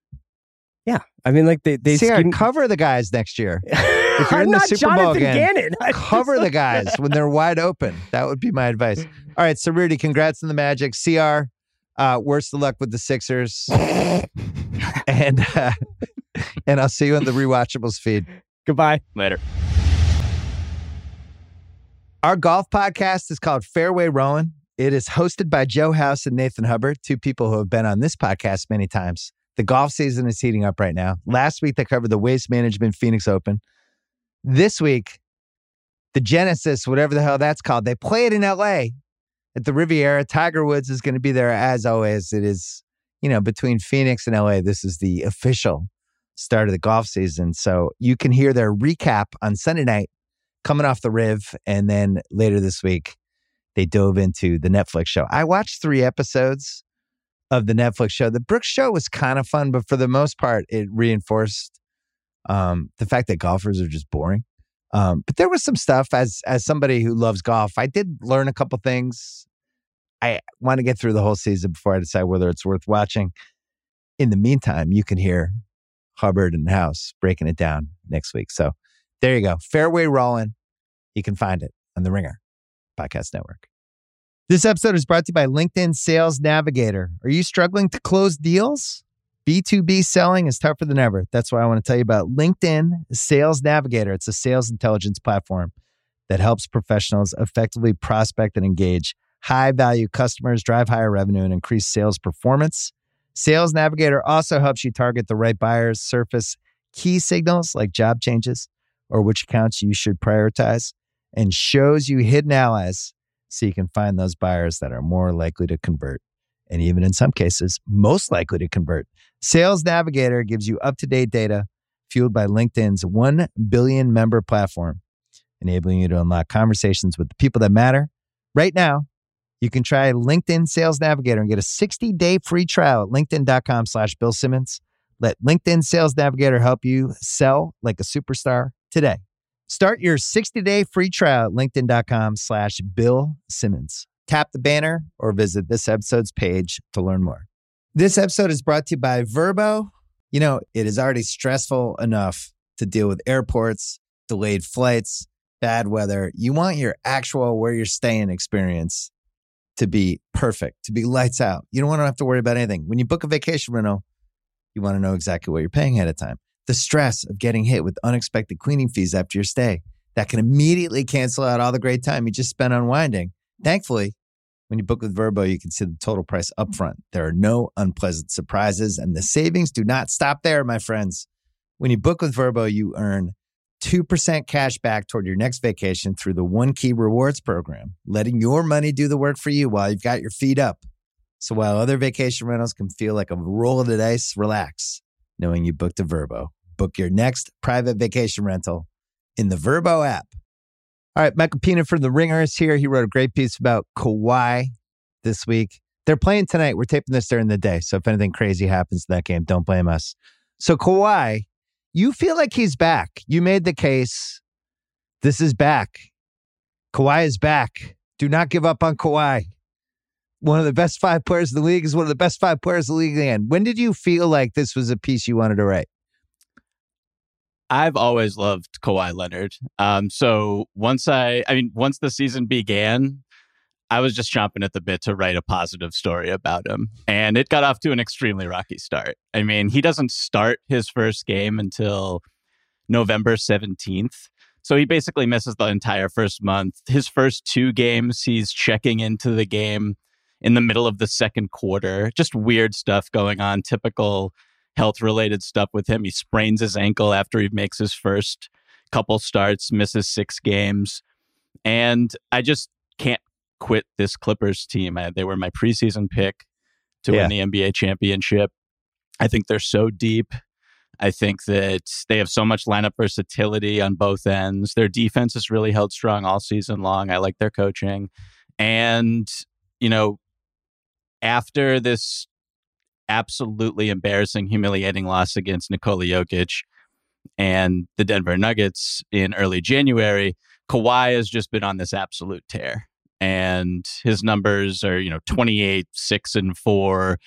S2: Yeah, I mean, like they they
S1: See,
S2: schemed-
S1: cover the guys next year. you're
S2: I'm
S1: in the
S2: not
S1: Super
S2: Jonathan
S1: Bowl again,
S2: Gannon. I
S1: Cover
S2: just-
S1: the guys when they're wide open. That would be my advice. All right, so Rudy, congrats on the Magic. C R, uh, worst of luck with the Sixers. and uh, and I'll see you on the Rewatchables feed.
S2: Goodbye.
S3: Later.
S1: Our golf podcast is called Fairway Rolling. It is hosted by Joe House and Nathan Hubbard, two people who have been on this podcast many times. The golf season is heating up right now. Last week, they covered the Waste Management Phoenix Open. This week, the Genesis, whatever the hell that's called, they play it in L A at the Riviera. Tiger Woods is going to be there as always. It is, you know, between Phoenix and L A, this is the official start of the golf season. So you can hear their recap on Sunday night coming off the Riv. And then later this week, they dove into the Netflix show. I watched three episodes of the Netflix show. The Brooks show was kind of fun, but for the most part, it reinforced um, the fact that golfers are just boring. Um, but there was some stuff as as somebody who loves golf. I did learn a couple things. I want to get through the whole season before I decide whether it's worth watching. In the meantime, you can hear Hubbard and House breaking it down next week. So there you go. Fairway Rolling. You can find it on the Ringer Podcast Network. This episode is brought to you by LinkedIn Sales Navigator. Are you struggling to close deals? B two B selling is tougher than ever. That's why I want to tell you about LinkedIn Sales Navigator. It's a sales intelligence platform that helps professionals effectively prospect and engage high-value customers, drive higher revenue, and increase sales performance. Sales Navigator also helps you target the right buyers, surface key signals like job changes or which accounts you should prioritize, and shows you hidden allies so you can find those buyers that are more likely to convert, and even in some cases, most likely to convert. Sales Navigator gives you up-to-date data fueled by LinkedIn's one billion member platform, enabling you to unlock conversations with the people that matter. Right now, you can try LinkedIn Sales Navigator and get a sixty-day free trial at linkedin.com slash Bill Simmons. Let LinkedIn Sales Navigator help you sell like a superstar today. Start your sixty-day free trial at linkedin.com slash Bill Simmons. Tap the banner or visit this episode's page to learn more. This episode is brought to you by Vrbo. You know, it is already stressful enough to deal with airports, delayed flights, bad weather. You want your actual where you're staying experience to be perfect, to be lights out. You don't want to have to worry about anything. When you book a vacation rental, you want to know exactly what you're paying ahead of time. The stress of getting hit with unexpected cleaning fees after your stay, that can immediately cancel out all the great time you just spent unwinding. Thankfully, when you book with Vrbo, you can see the total price upfront. There are no unpleasant surprises, and the savings do not stop there, my friends. When you book with Vrbo, you earn two percent cash back toward your next vacation through the One Key Rewards program, letting your money do the work for you while you've got your feet up. So while other vacation rentals can feel like a roll of the dice, relax, knowing you booked a Vrbo. Book your next private vacation rental in the Vrbo app. All right, Michael Pina from The Ringer is here. He wrote a great piece about Kawhi this week. They're playing tonight. We're taping this during the day, so if anything crazy happens in that game, don't blame us. So Kawhi, you feel like he's back. You made the case. This is back. Kawhi is back. Do not give up on Kawhi. One of the best five players in the league is one of the best five players in the league in the end. When did you feel like this was a piece you wanted to write?
S4: I've always loved Kawhi Leonard. Um, so once I, I mean, once the season began, I was just chomping at the bit to write a positive story about him. And it got off to an extremely rocky start. I mean, he doesn't start his first game until November seventeenth. So he basically misses the entire first month. His first two games, he's checking into the game in the middle of the second quarter. Just weird stuff going on, typical health-related stuff with him. He sprains his ankle after he makes his first couple starts, misses six games. And I just can't quit this Clippers team. I, they were my preseason pick to
S1: Yeah.
S4: win the N B A championship. I think they're so deep. I think that they have so much lineup versatility on both ends. Their defense has really held strong all season long. I like their coaching. And, you know, after this absolutely embarrassing, humiliating loss against Nikola Jokic and the Denver Nuggets in early January, Kawhi has just been on this absolute tear. And his numbers are, you know, twenty-eight, six and four,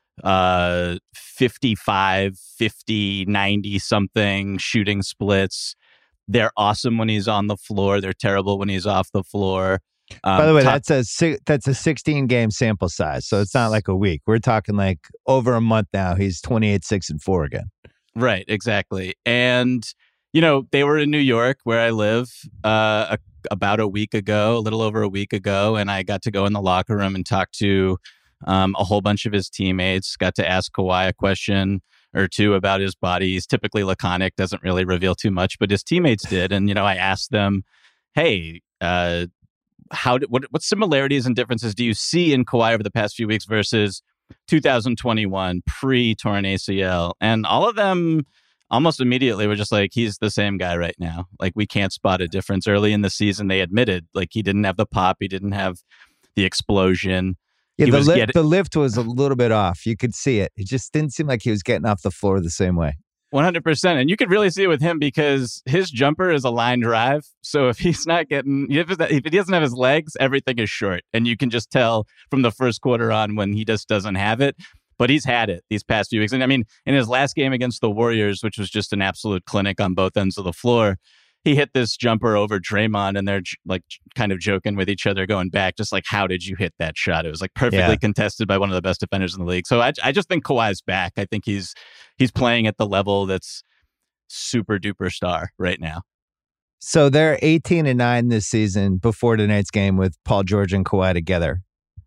S4: uh, fifty-five, fifty, ninety something shooting splits. They're awesome when he's on the floor. They're terrible when he's off the floor. Um,
S1: By the way,
S4: top-
S1: that's a si- that's a sixteen game sample size, so it's not like a week. We're talking like over a month now. He's twenty-eight, six and four again.
S4: Right, exactly. And, you know, they were in New York, where I live, uh, a, about a week ago, a little over a week ago, and I got to go in the locker room and talk to um, a whole bunch of his teammates. Got to ask Kawhi a question or two about his body. He's typically laconic, doesn't really reveal too much, but his teammates did. And, you know, I asked them, hey, uh, how do, what what similarities and differences do you see in Kawhi over the past few weeks versus two thousand twenty-one pre-torn A C L? And all of them almost immediately were just like, he's the same guy right now. Like, we can't spot a difference. Early in the season, they admitted, like, he didn't have the pop, he didn't have the explosion.
S1: Yeah,
S4: He
S1: the,
S4: was
S1: li-
S4: get-
S1: the lift was a little bit off. You could see it. It just didn't seem like he was getting off the floor the same way.
S4: one hundred percent. And you could really see it with him because his jumper is a line drive. So if he's not getting, if he doesn't have his legs, everything is short. And you can just tell from the first quarter on when he just doesn't have it. But he's had it these past few weeks. And I mean, in his last game against the Warriors, which was just an absolute clinic on both ends of the floor, he hit this jumper over Draymond, and they're like kind of joking with each other going back, just like, how did you hit that shot? It was like perfectly
S1: Yeah.
S4: contested by one of the best defenders in the league. So I, I just think Kawhi's back. I think he's he's playing at the level that's super duper star right now.
S1: So they're eighteen and nine this season before tonight's game with Paul George and Kawhi together.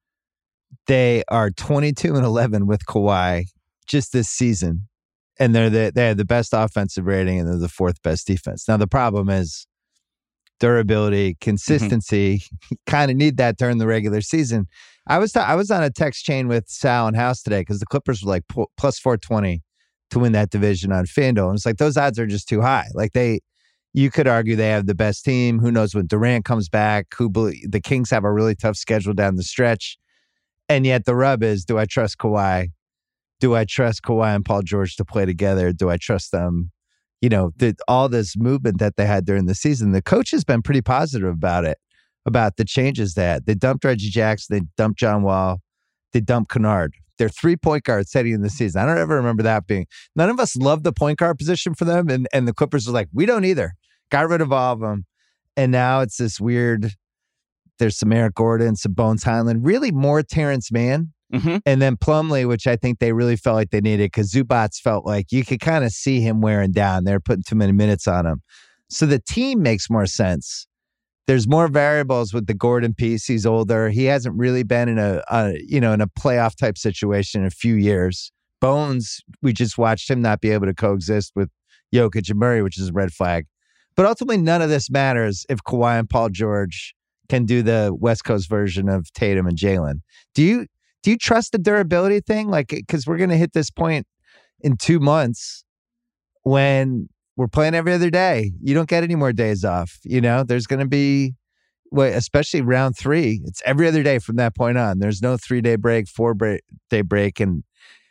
S1: They are twenty-two and eleven with Kawhi just this season. And they're the, they have the best offensive rating, and they're the fourth best defense. Now, the problem is durability, consistency. Mm-hmm. You kind of need that during the regular season. I was, t- I was on a text chain with Sal and House today because the Clippers were like p- plus four twenty to win that division on FanDuel. And it's like, those odds are just too high. Like, they, you could argue they have the best team. Who knows when Durant comes back? Who the Kings have a really tough schedule down the stretch. And yet the rub is, do I trust Kawhi? Do I trust Kawhi and Paul George to play together? Do I trust them? You know, the, all this movement that they had during the season, the coach has been pretty positive about it, about the changes they had. They dumped Reggie Jackson. They dumped John Wall. They dumped Kennard. They're three point guards heading in the season. I don't ever remember that being. None of us loved the point guard position for them. And, and the Clippers were like, we don't either. Got rid of all of them. And now it's this weird, there's some Eric Gordon, some Bones Highland, really more Terrence Mann.
S4: Mm-hmm.
S1: And then Plumlee, which I think they really felt like they needed because Zubats felt like you could kind of see him wearing down. They're putting too many minutes on him. So the team makes more sense. There's more variables with the Gordon piece. He's older. He hasn't really been in a, a you know, in a playoff type situation in a few years. Bones, we just watched him not be able to coexist with Jokic and Murray, which is a red flag. But ultimately, none of this matters if Kawhi and Paul George can do the West Coast version of Tatum and Jalen. Do you do you trust the durability thing? Like, because we're going to hit this point in two months when we're playing every other day. You don't get any more days off. You know, there's going to be, well, especially round three. It's every other day from that point on. There's no three day break, four break, day break, and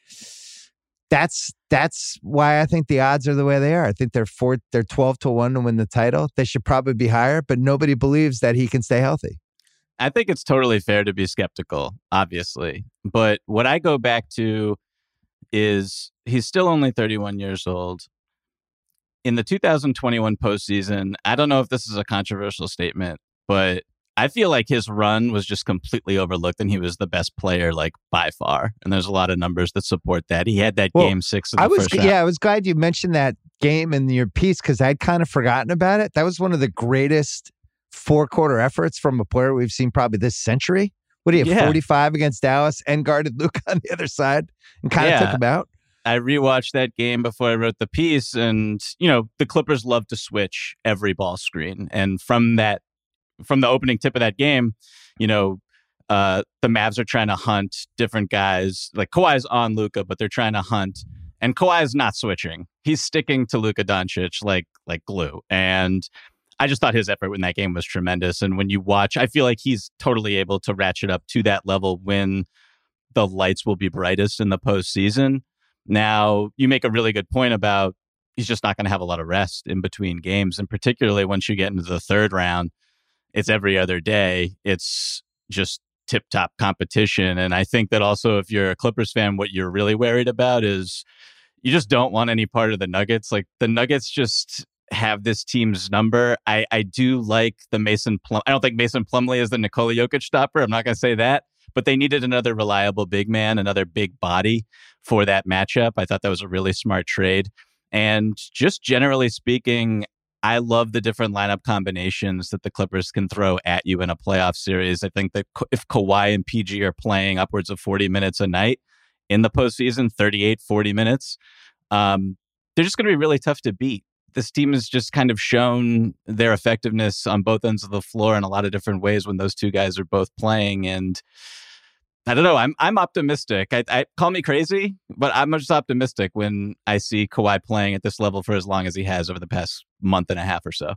S1: that's that's why I think the odds are the way they are. I think they're four, they're twelve to one to win the title. They should probably be higher, but nobody believes that he can stay healthy.
S4: I think it's totally fair to be skeptical, obviously. But what I go back to is he's still only thirty-one years old. In the two thousand twenty-one postseason, I don't know if this is a controversial statement, but I feel like his run was just completely overlooked and he was the best player, like, by far. And there's a lot of numbers that support that. He had that well, game six in the
S1: I was,
S4: first round.
S1: Yeah, I was glad you mentioned that game in your piece because I'd kind of forgotten about it. That was one of the greatest four-quarter efforts from a player we've seen probably this century. What do you have,
S4: yeah.
S1: forty-five against Dallas and guarded Luka on the other side and kind
S4: yeah.
S1: of took him out?
S4: I rewatched that game before I wrote the piece, and, you know, the Clippers love to switch every ball screen. And from that, from the opening tip of that game, you know, uh, the Mavs are trying to hunt different guys. Like, Kawhi's on Luka, but they're trying to hunt. And Kawhi's not switching. He's sticking to Luka Doncic like like glue. And I just thought his effort in that game was tremendous. And when you watch, I feel like he's totally able to ratchet up to that level when the lights will be brightest in the postseason. Now, you make a really good point about he's just not going to have a lot of rest in between games. And particularly once you get into the third round, it's every other day. It's just tip-top competition. And I think that also if you're a Clippers fan, what you're really worried about is you just don't want any part of the Nuggets. Like, the Nuggets just have this team's number. I, I do like the Mason Plum. I don't think Mason Plumlee is the Nikola Jokic stopper. I'm not going to say that. But they needed another reliable big man, another big body for that matchup. I thought that was a really smart trade. And just generally speaking, I love the different lineup combinations that the Clippers can throw at you in a playoff series. I think that if Kawhi and P G are playing upwards of forty minutes a night in the postseason, thirty-eight, forty minutes, um, they're just going to be really tough to beat. This team has just kind of shown their effectiveness on both ends of the floor in a lot of different ways when those two guys are both playing. And I don't know. I'm I'm optimistic. I, I call me crazy, but I'm just optimistic when I see Kawhi playing at this level for as long as he has over the past month and a half or so.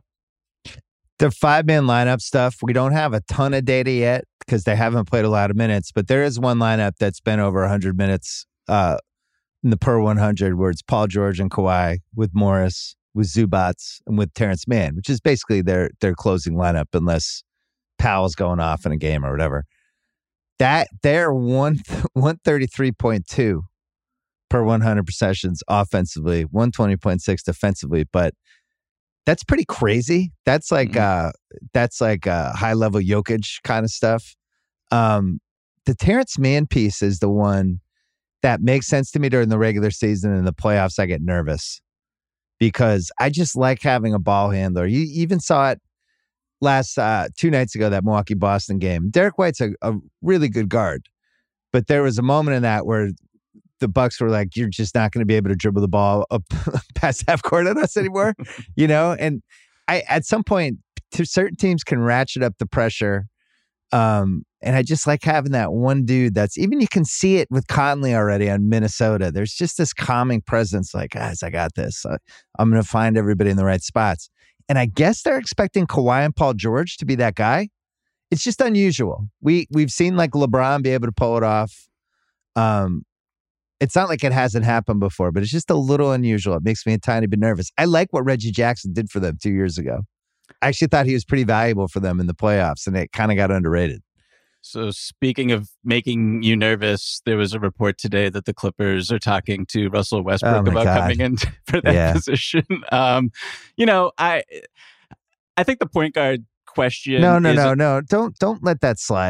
S1: The five-man lineup stuff, we don't have a ton of data yet because they haven't played a lot of minutes, but there is one lineup that's been over one hundred minutes uh, in the per one hundred where it's Paul George and Kawhi with Morris, with Zubats, and with Terrence Mann, which is basically their their closing lineup unless Powell's going off in a game or whatever. That they're one one thirty three point two per one hundred possessions offensively, one twenty point six defensively, but that's pretty crazy. That's like mm-hmm. uh, that's like uh, high level Jokic kind of stuff. Um, the Terrence Mann piece is the one that makes sense to me during the regular season. In the playoffs, I get nervous because I just like having a ball handler. You even saw it last uh, two nights ago, that Milwaukee Boston game. Derek White's a, a really good guard, but there was a moment in that where the Bucks were like, "You're just not going to be able to dribble the ball up past half court on us anymore," you know. And I, at some point, to certain teams can ratchet up the pressure, um, and I just like having that one dude that's even you can see it with Conley already on Minnesota. There's just this calming presence, like, guys, I got this. I, I'm going to find everybody in the right spots. And I guess they're expecting Kawhi and Paul George to be that guy. It's just unusual. We, we've seen like LeBron be able to pull it off. Um, it's not like it hasn't happened before, but it's just a little unusual. It makes me a tiny bit nervous. I like what Reggie Jackson did for them two years ago. I actually thought he was pretty valuable for them in the playoffs, and it kind of got underrated.
S4: So speaking of making you nervous, there was a report today that the Clippers are talking to Russell Westbrook
S1: oh
S4: about
S1: God.
S4: coming in for that
S1: yeah.
S4: position. Um, you know, I I think the point guard question.
S1: No, no,
S4: is
S1: no,
S4: a,
S1: no. Don't don't let that slide.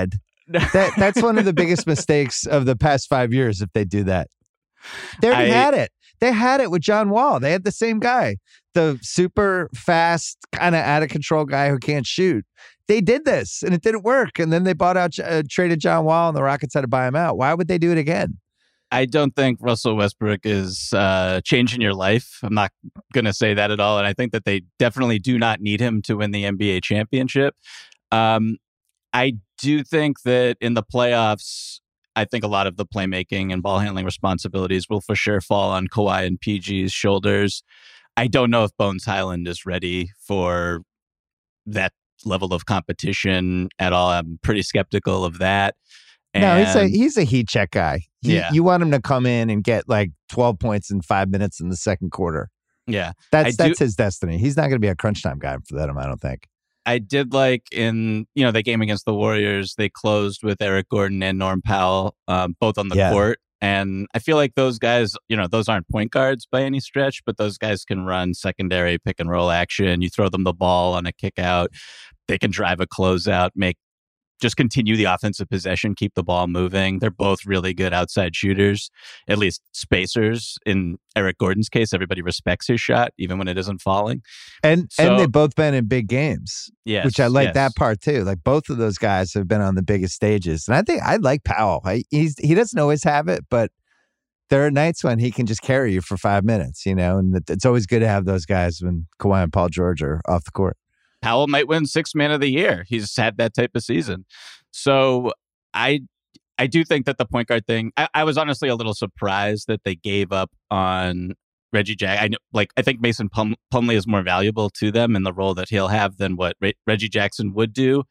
S1: That that's one of the biggest mistakes of the past five years if they do that. They already
S4: I-
S1: had it. They had it with John Wall. They had the same guy, the super fast, kind of out of control guy who can't shoot. They did this and it didn't work. And then they bought out, uh, traded John Wall, and the Rockets had to buy him out. Why would they do it again?
S4: I don't think Russell Westbrook is uh, changing your life. I'm not going to say that at all. And I think that they definitely do not need him to win the N B A championship. Um, I do think that in the playoffs, I think a lot of the playmaking and ball handling responsibilities will for sure fall on Kawhi and P G's shoulders. I don't know if Bones Highland is ready for that level of competition at all. I'm pretty skeptical of that. And
S1: no, he's a he's a heat check guy. He,
S4: Yeah.
S1: You want him to come in and get like twelve points in five minutes in the second quarter.
S4: yeah,
S1: That's
S4: I do-
S1: that's his destiny. He's not going to be a crunch time guy for that, I don't think.
S4: I did like in, you know, the game against the Warriors, they closed with Eric Gordon and Norm Powell, um, both on the
S1: Yeah.
S4: court. And I feel like those guys, you know, those aren't point guards by any stretch, but those guys can run secondary pick and roll action. You throw them the ball on a kick out. They can drive a closeout, make just continue the offensive possession, keep the ball moving. They're both really good outside shooters, at least spacers. In Eric Gordon's case, everybody respects his shot, even when it isn't falling.
S1: And
S4: So-
S1: and they've both been in big games,
S4: Yes,
S1: which I like
S4: yes.
S1: that part too. Like both of those guys have been on the biggest stages, and I think I like Powell. I, he's he doesn't always have it, but there are nights when he can just carry you for five minutes, you know. And it- it's always good to have those guys when Kawhi and Paul George are off the court.
S4: Powell might win sixth man of the year. He's had that type of season. So I I do think that the point guard thing, I, I was honestly a little surprised that they gave up on Reggie Jack. I know, like I think Mason Plum- Plumlee is more valuable to them in the role that he'll have than what Re- Reggie Jackson would do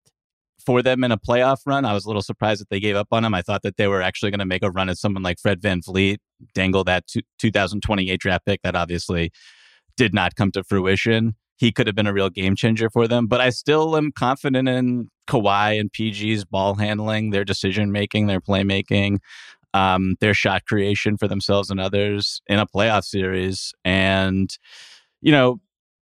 S4: for them in a playoff run. I was a little surprised that they gave up on him. I thought that they were actually going to make a run at someone like Fred VanVleet, dangle that two- two thousand twenty-eight draft pick that obviously did not come to fruition. He could have been a real game changer for them, but I still am confident in Kawhi and P G's ball handling, their decision making, their playmaking, um, their shot creation for themselves and others in a playoff series. And, you know,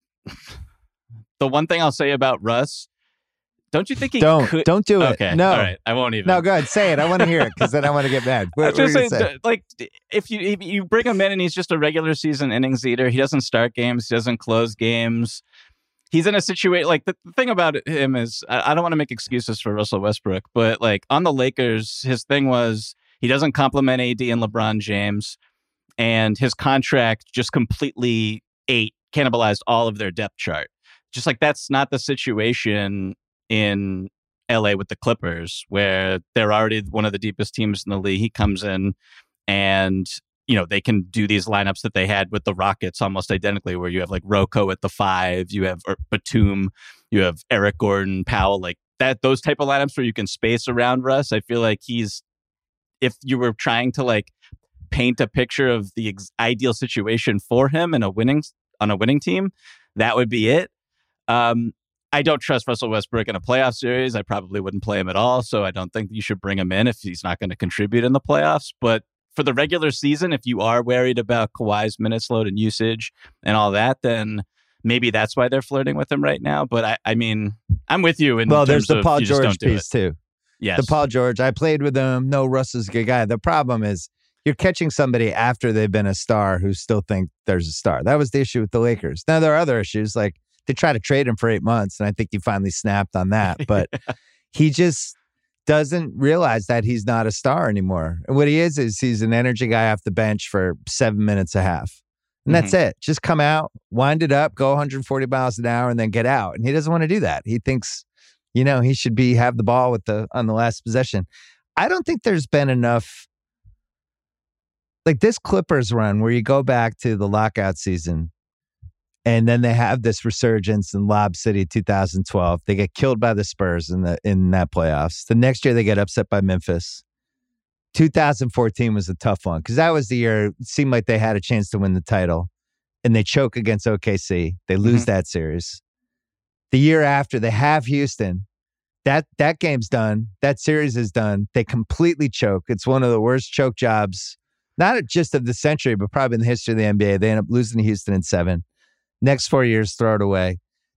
S4: the one thing I'll say about Russ, don't you think he
S1: Don't
S4: could?
S1: don't do it.
S4: Okay,
S1: No,
S4: all right, I won't even.
S1: no, go ahead, say it. I want to hear it because then I want to get mad.
S4: I
S1: What,
S4: was
S1: what are
S4: just
S1: you
S4: saying,
S1: gonna say?
S4: like, if you if you bring him in and he's just a regular season innings eater, he doesn't start games, he doesn't close games. He's in a situation like the, the thing about him is I, I don't want to make excuses for Russell Westbrook, but like on the Lakers, his thing was he doesn't compliment A D and LeBron James, and his contract just completely ate cannibalized all of their depth chart. Just like that's not the situation in L A with the Clippers, where they're already one of the deepest teams in the league. He comes in and, you know, they can do these lineups that they had with the Rockets almost identically, where you have like Rocco at the five, you have er, Batum, you have Eric Gordon, Powell, like that, those type of lineups where you can space around Russ. I feel like he's, if you were trying to like paint a picture of the ex- ideal situation for him in a winning, on a winning team, that would be it. Um, I don't trust Russell Westbrook in a playoff series. I probably wouldn't play him at all. So I don't think you should bring him in if he's not going to contribute in the playoffs. But for the regular season, if you are worried about Kawhi's minutes load and usage and all that, then maybe that's why they're flirting with him right now. But I, I mean, I'm with you. In
S1: Well, there's
S4: terms
S1: the
S4: of
S1: Paul
S4: you just
S1: George
S4: don't do
S1: piece
S4: it.
S1: too.
S4: Yes.
S1: The Paul George. I played with him. No, Russ is a good guy. The problem is you're catching somebody after they've been a star who still think there's a star. That was the issue with the Lakers. Now there are other issues, like they tried to trade him for eight months, and I think he finally snapped on that. But he just doesn't realize that he's not a star anymore. And what he is is he's an energy guy off the bench for seven minutes a half. And that's it. Just come out, wind it up, go one hundred forty miles an hour, and then get out. And he doesn't want to do that. He thinks, you know, he should be have the ball with the on the last possession. I don't think there's been enough like this Clippers run where you go back to the lockout season and then they have this resurgence in Lob City two thousand twelve. They get killed by the Spurs in the in that playoffs. The next year they get upset by Memphis. two thousand fourteen was a tough one because that was the year it seemed like they had a chance to win the title and they choke against O K C. They lose
S4: Mm-hmm.
S1: that series. The year after they have Houston. That that game's done. That series is done. They completely choke. It's one of the worst choke jobs, not just of the century, but probably in the history of the N B A. They end up losing to Houston in seven. Next four years, throw it away.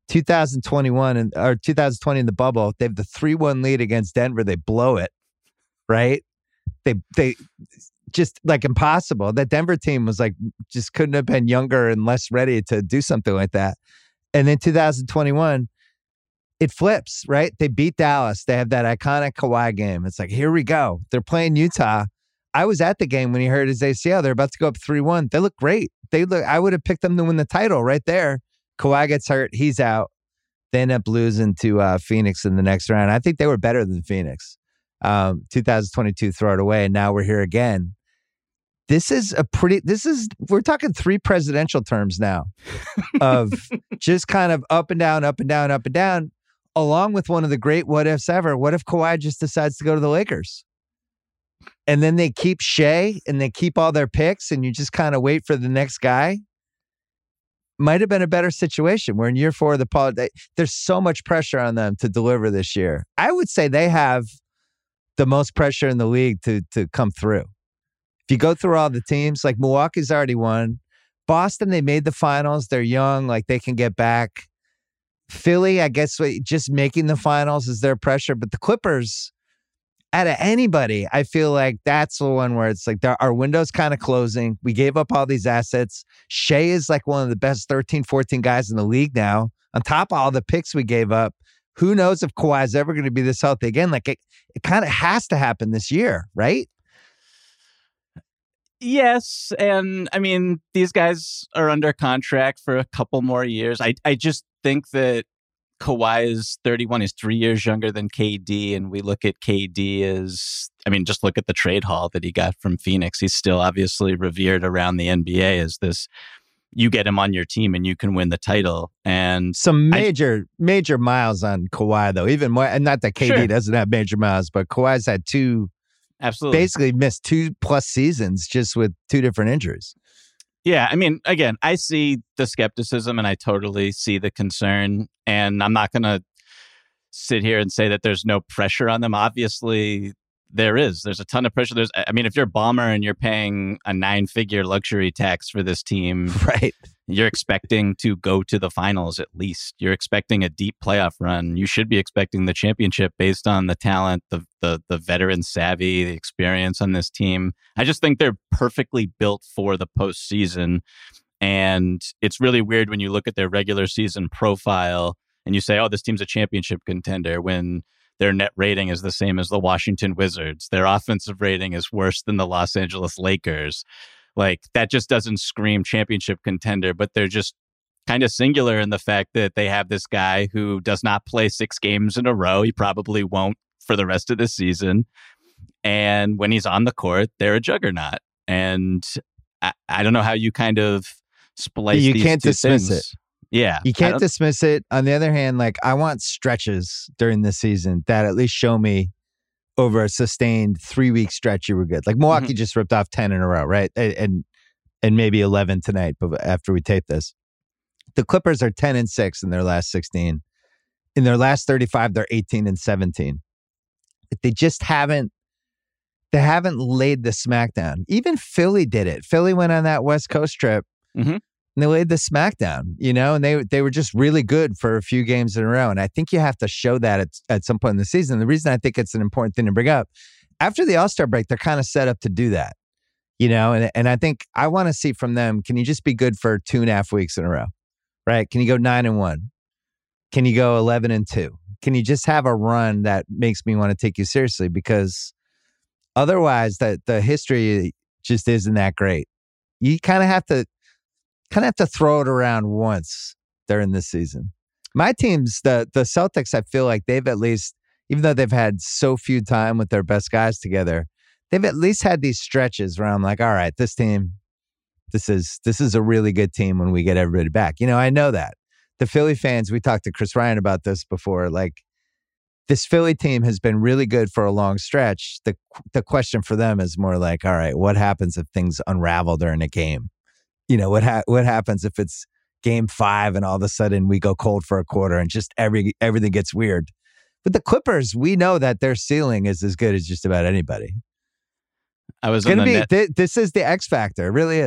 S1: twenty twenty-one and or two thousand twenty in the bubble, they have the three one lead against Denver. They blow it, right? They they just like impossible. That Denver team was like just couldn't have been younger and less ready to do something like that. And then two thousand twenty-one, it flips, right? They beat Dallas. They have that iconic Kawhi game. It's like, here we go. They're playing Utah. I was at the game when he hurt his A C L. They're about to go up three one. They look great. They look. I would have picked them to win the title right there. Kawhi gets hurt. He's out. They end up losing to uh, Phoenix in the next round. I think they were better than Phoenix. Um, two thousand twenty-two, throw it away, and now we're here again. This is a pretty. This is we're talking three presidential terms now of just kind of up and down, up and down, up and down, along with one of the great what ifs ever. What if Kawhi just decides to go to the Lakers? And then they keep Shea and they keep all their picks, and you just kind of wait for the next guy. Might have been a better situation where in year four of the Paul, they, there's so much pressure on them to deliver this year. I would say they have the most pressure in the league to to come through. If you go through all the teams, like Milwaukee's already won. Boston, they made the finals. They're young, like they can get back. Philly, I guess just making the finals is their pressure. But the Clippers, out of anybody, I feel like that's the one where it's like our window's kind of closing. We gave up all these assets. Shea is like one of the best thirteen, fourteen guys in the league now. On top of all the picks we gave up, who knows if Kawhi is ever going to be this healthy again? Like it, it kind of has to happen this year, right?
S4: Yes. And I mean, these guys are under contract for a couple more years. I, I just think that Kawhi is thirty-one, is three years younger than K D. And we look at K D as, I mean, just look at the trade haul that he got from Phoenix. He's still obviously revered around the N B A as this, you get him on your team and you can win the title. And
S1: some major, I, major miles on Kawhi, though. Even more, and not that K D sure. doesn't have major miles, but Kawhi's had two,
S4: absolutely,
S1: basically missed two plus seasons just with two different injuries.
S4: Yeah, I mean, again, I see the skepticism and I totally see the concern. And I'm not going to sit here and say that there's no pressure on them. Obviously, there is. There's a ton of pressure. There's, I mean, if you're Ballmer and you're paying a nine-figure luxury tax for this team,
S1: right?
S4: You're expecting to go to the finals at least. You're expecting a deep playoff run. You should be expecting the championship based on the talent, the the the veteran savvy, the experience on this team. I just think they're perfectly built for the postseason. And it's really weird when you look at their regular season profile and you say, oh, this team's a championship contender, when their net rating is the same as the Washington Wizards. Their offensive rating is worse than the Los Angeles Lakers. Like, that just doesn't scream championship contender, but they're just kind of singular in the fact that they have this guy who does not play six games in a row. He probably won't for the rest of the season. And when he's on the court, they're a juggernaut. And I, I don't know how you kind of splice
S1: you
S4: these
S1: can't
S4: two
S1: dismiss
S4: things.
S1: it.
S4: Yeah.
S1: You can't dismiss it. On the other hand, like, I want stretches during the season that at least show me over a sustained three-week stretch you were good. Like Milwaukee mm-hmm. just ripped off ten in a row, right? And, and and maybe eleven tonight, but after we tape this. The Clippers are ten and six in their last sixteen. In their last thirty-five, they're eighteen and seventeen. They just haven't they haven't laid the smackdown. Even Philly did it. Philly went on that West Coast trip. Mm-hmm. And they laid the smackdown, you know, and they they were just really good for a few games in a row. And I think you have to show that at, at some point in the season. The reason I think it's an important thing to bring up, after the All-Star break, they're kind of set up to do that, you know, and, and I think I want to see from them, can you just be good for two and a half weeks in a row, right? Can you go nine and one? Can you go eleven and two? Can you just have a run that makes me want to take you seriously? Because otherwise, the, the history just isn't that great. You kind of have to kind of have to throw it around once during this season. My teams, the the Celtics, I feel like they've at least, even though they've had so few time with their best guys together, they've at least had these stretches where I'm like, all right, this team, this is this is a really good team when we get everybody back. You know, I know that. The Philly fans, we talked to Chris Ryan about this before, like, this Philly team has been really good for a long stretch. The the question for them is more like, all right, what happens if things unravel during a game? You know, what ha- what happens if it's game five and all of a sudden we go cold for a quarter and just every everything gets weird? But the Clippers, we know that their ceiling is as good as just about anybody.
S4: I was
S1: going to
S4: on
S1: be
S4: net-
S1: th- this is the X factor. It really is.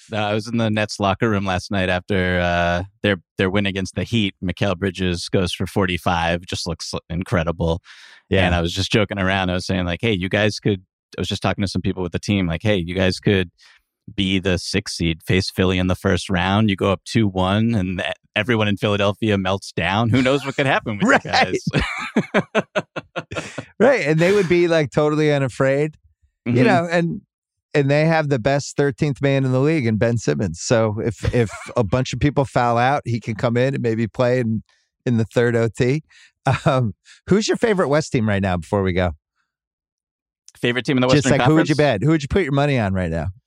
S4: No, I was in the Nets locker room last night after uh, their their win against the Heat. Mikal Bridges goes for forty-five, just looks incredible. Yeah. And I was just joking around. I was saying like, hey, you guys could, I was just talking to some people with the team, like, hey, you guys could be the sixth seed, face Philly in the first round. You go up two one and th- everyone in Philadelphia melts down. Who knows what could happen with
S1: right.
S4: you guys?
S1: Right. And they would be like totally unafraid, mm-hmm. you know, and and they have the best thirteenth man in the league in Ben Simmons. So if if a bunch of people foul out, he can come in and maybe play in, in the third O T. Um, who's your favorite West team right now before we go?
S4: Favorite team in the Western
S1: Just like
S4: Conference?
S1: Who would you bet? Who would you put your money on right now?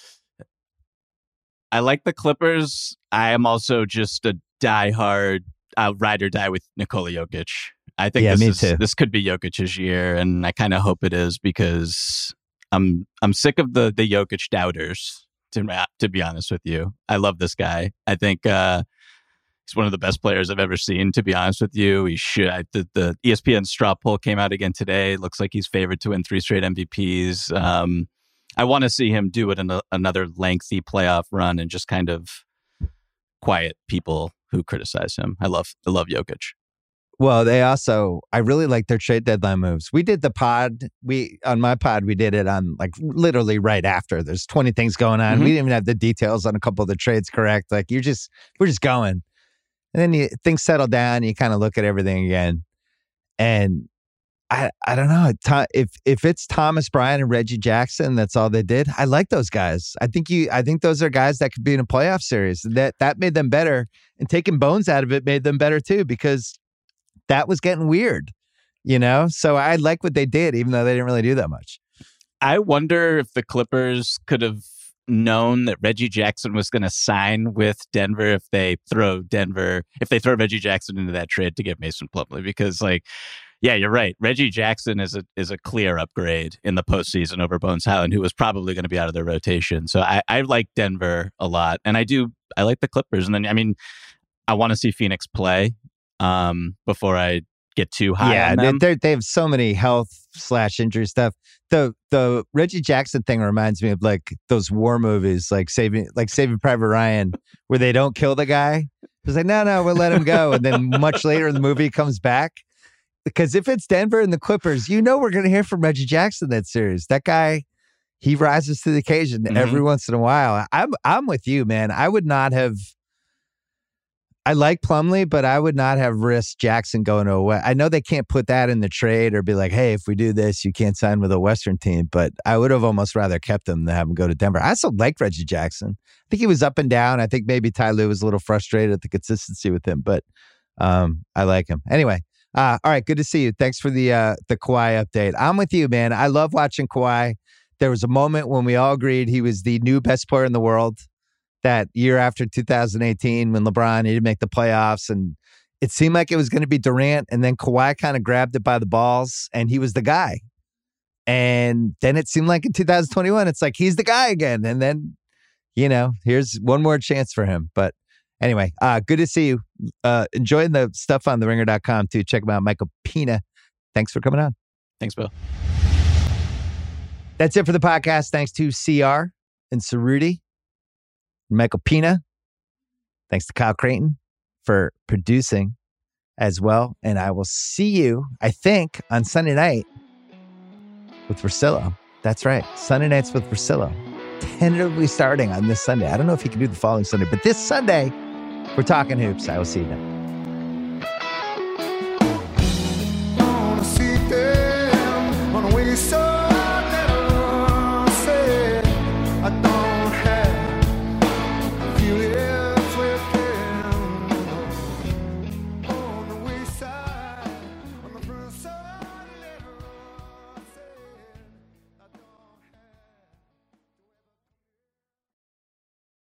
S4: I like the Clippers. I am also just a diehard uh, ride or die with Nikola Jokic. I think
S1: yeah,
S4: this
S1: me
S4: is
S1: too.
S4: this could be Jokic's year, and I kind of hope it is because I'm I'm sick of the the Jokic doubters. To to be honest with you, I love this guy. I think uh, he's one of the best players I've ever seen. To be honest with you, he should. I, the, the E S P N straw poll came out again today. Looks like he's favored to win three straight M V Ps. Um, I want to see him do it in a, another lengthy playoff run and just kind of quiet people who criticize him. I love, I love Jokic.
S1: Well, they also, I really like their trade deadline moves. We did the pod, we on my pod, we did it on like literally right after. There's twenty things going on. Mm-hmm. We didn't even have the details on a couple of the trades correct. Like you're just, we're just going. And then you, things settle down. You kind of look at everything again. And I I don't know. If if it's Thomas Bryant and Reggie Jackson, that's all they did. I like those guys. I think you. I think those are guys that could be in a playoff series. That that made them better, and taking Bones out of it made them better too, because that was getting weird, you know. So I like what they did, even though they didn't really do that much.
S4: I wonder if the Clippers could have known that Reggie Jackson was going to sign with Denver if they throw Denver if they throw Reggie Jackson into that trade to get Mason Plumlee, because like. Yeah, you're right. Reggie Jackson is a is a clear upgrade in the postseason over Bones Highland, who was probably going to be out of their rotation. So I, I like Denver a lot, and I do I like the Clippers. And then I mean, I want to see Phoenix play um, before I get too high.
S1: Yeah,
S4: on them.
S1: They they have so many health slash injury stuff. The the Reggie Jackson thing reminds me of like those war movies, like saving like Saving Private Ryan, where they don't kill the guy. It's like no, no, we'll let him go, and then much later in the movie he comes back. Because if it's Denver and the Clippers, you know we're going to hear from Reggie Jackson that series. That guy, he rises to the occasion mm-hmm. every once in a while. I'm I'm with you, man. I would not have. I like Plumlee, but I would not have risked Jackson going to a West. I know they can't put that in the trade or be like, hey, if we do this, you can't sign with a Western team. But I would have almost rather kept him than have him go to Denver. I also like Reggie Jackson. I think he was up and down. I think maybe Ty Lue was a little frustrated at the consistency with him, but um, I like him. Anyway. Uh, all right, good to see you. Thanks for the uh, the Kawhi update. I'm with you, man. I love watching Kawhi. There was a moment when we all agreed he was the new best player in the world. That year after two thousand eighteen, when LeBron he didn't make the playoffs, and it seemed like it was going to be Durant, and then Kawhi kind of grabbed it by the balls, and he was the guy. And then it seemed like in two thousand twenty-one, it's like he's the guy again. And then, you know, here's one more chance for him. But anyway, uh, good to see you. Uh, enjoying the stuff on the ringer dot com too. Check him out, Michael Pina. Thanks for coming on.
S4: Thanks, Bill.
S1: That's it for the podcast. Thanks to C R and Cerruti and Michael Pina. Thanks to Kyle Creighton for producing as well. And I will see you, I think, on Sunday night with Russillo. That's right. Sunday nights with Russillo. Tentatively starting on this Sunday. I don't know if he can do the following Sunday, but this Sunday, we're talking hoops. I will see you then.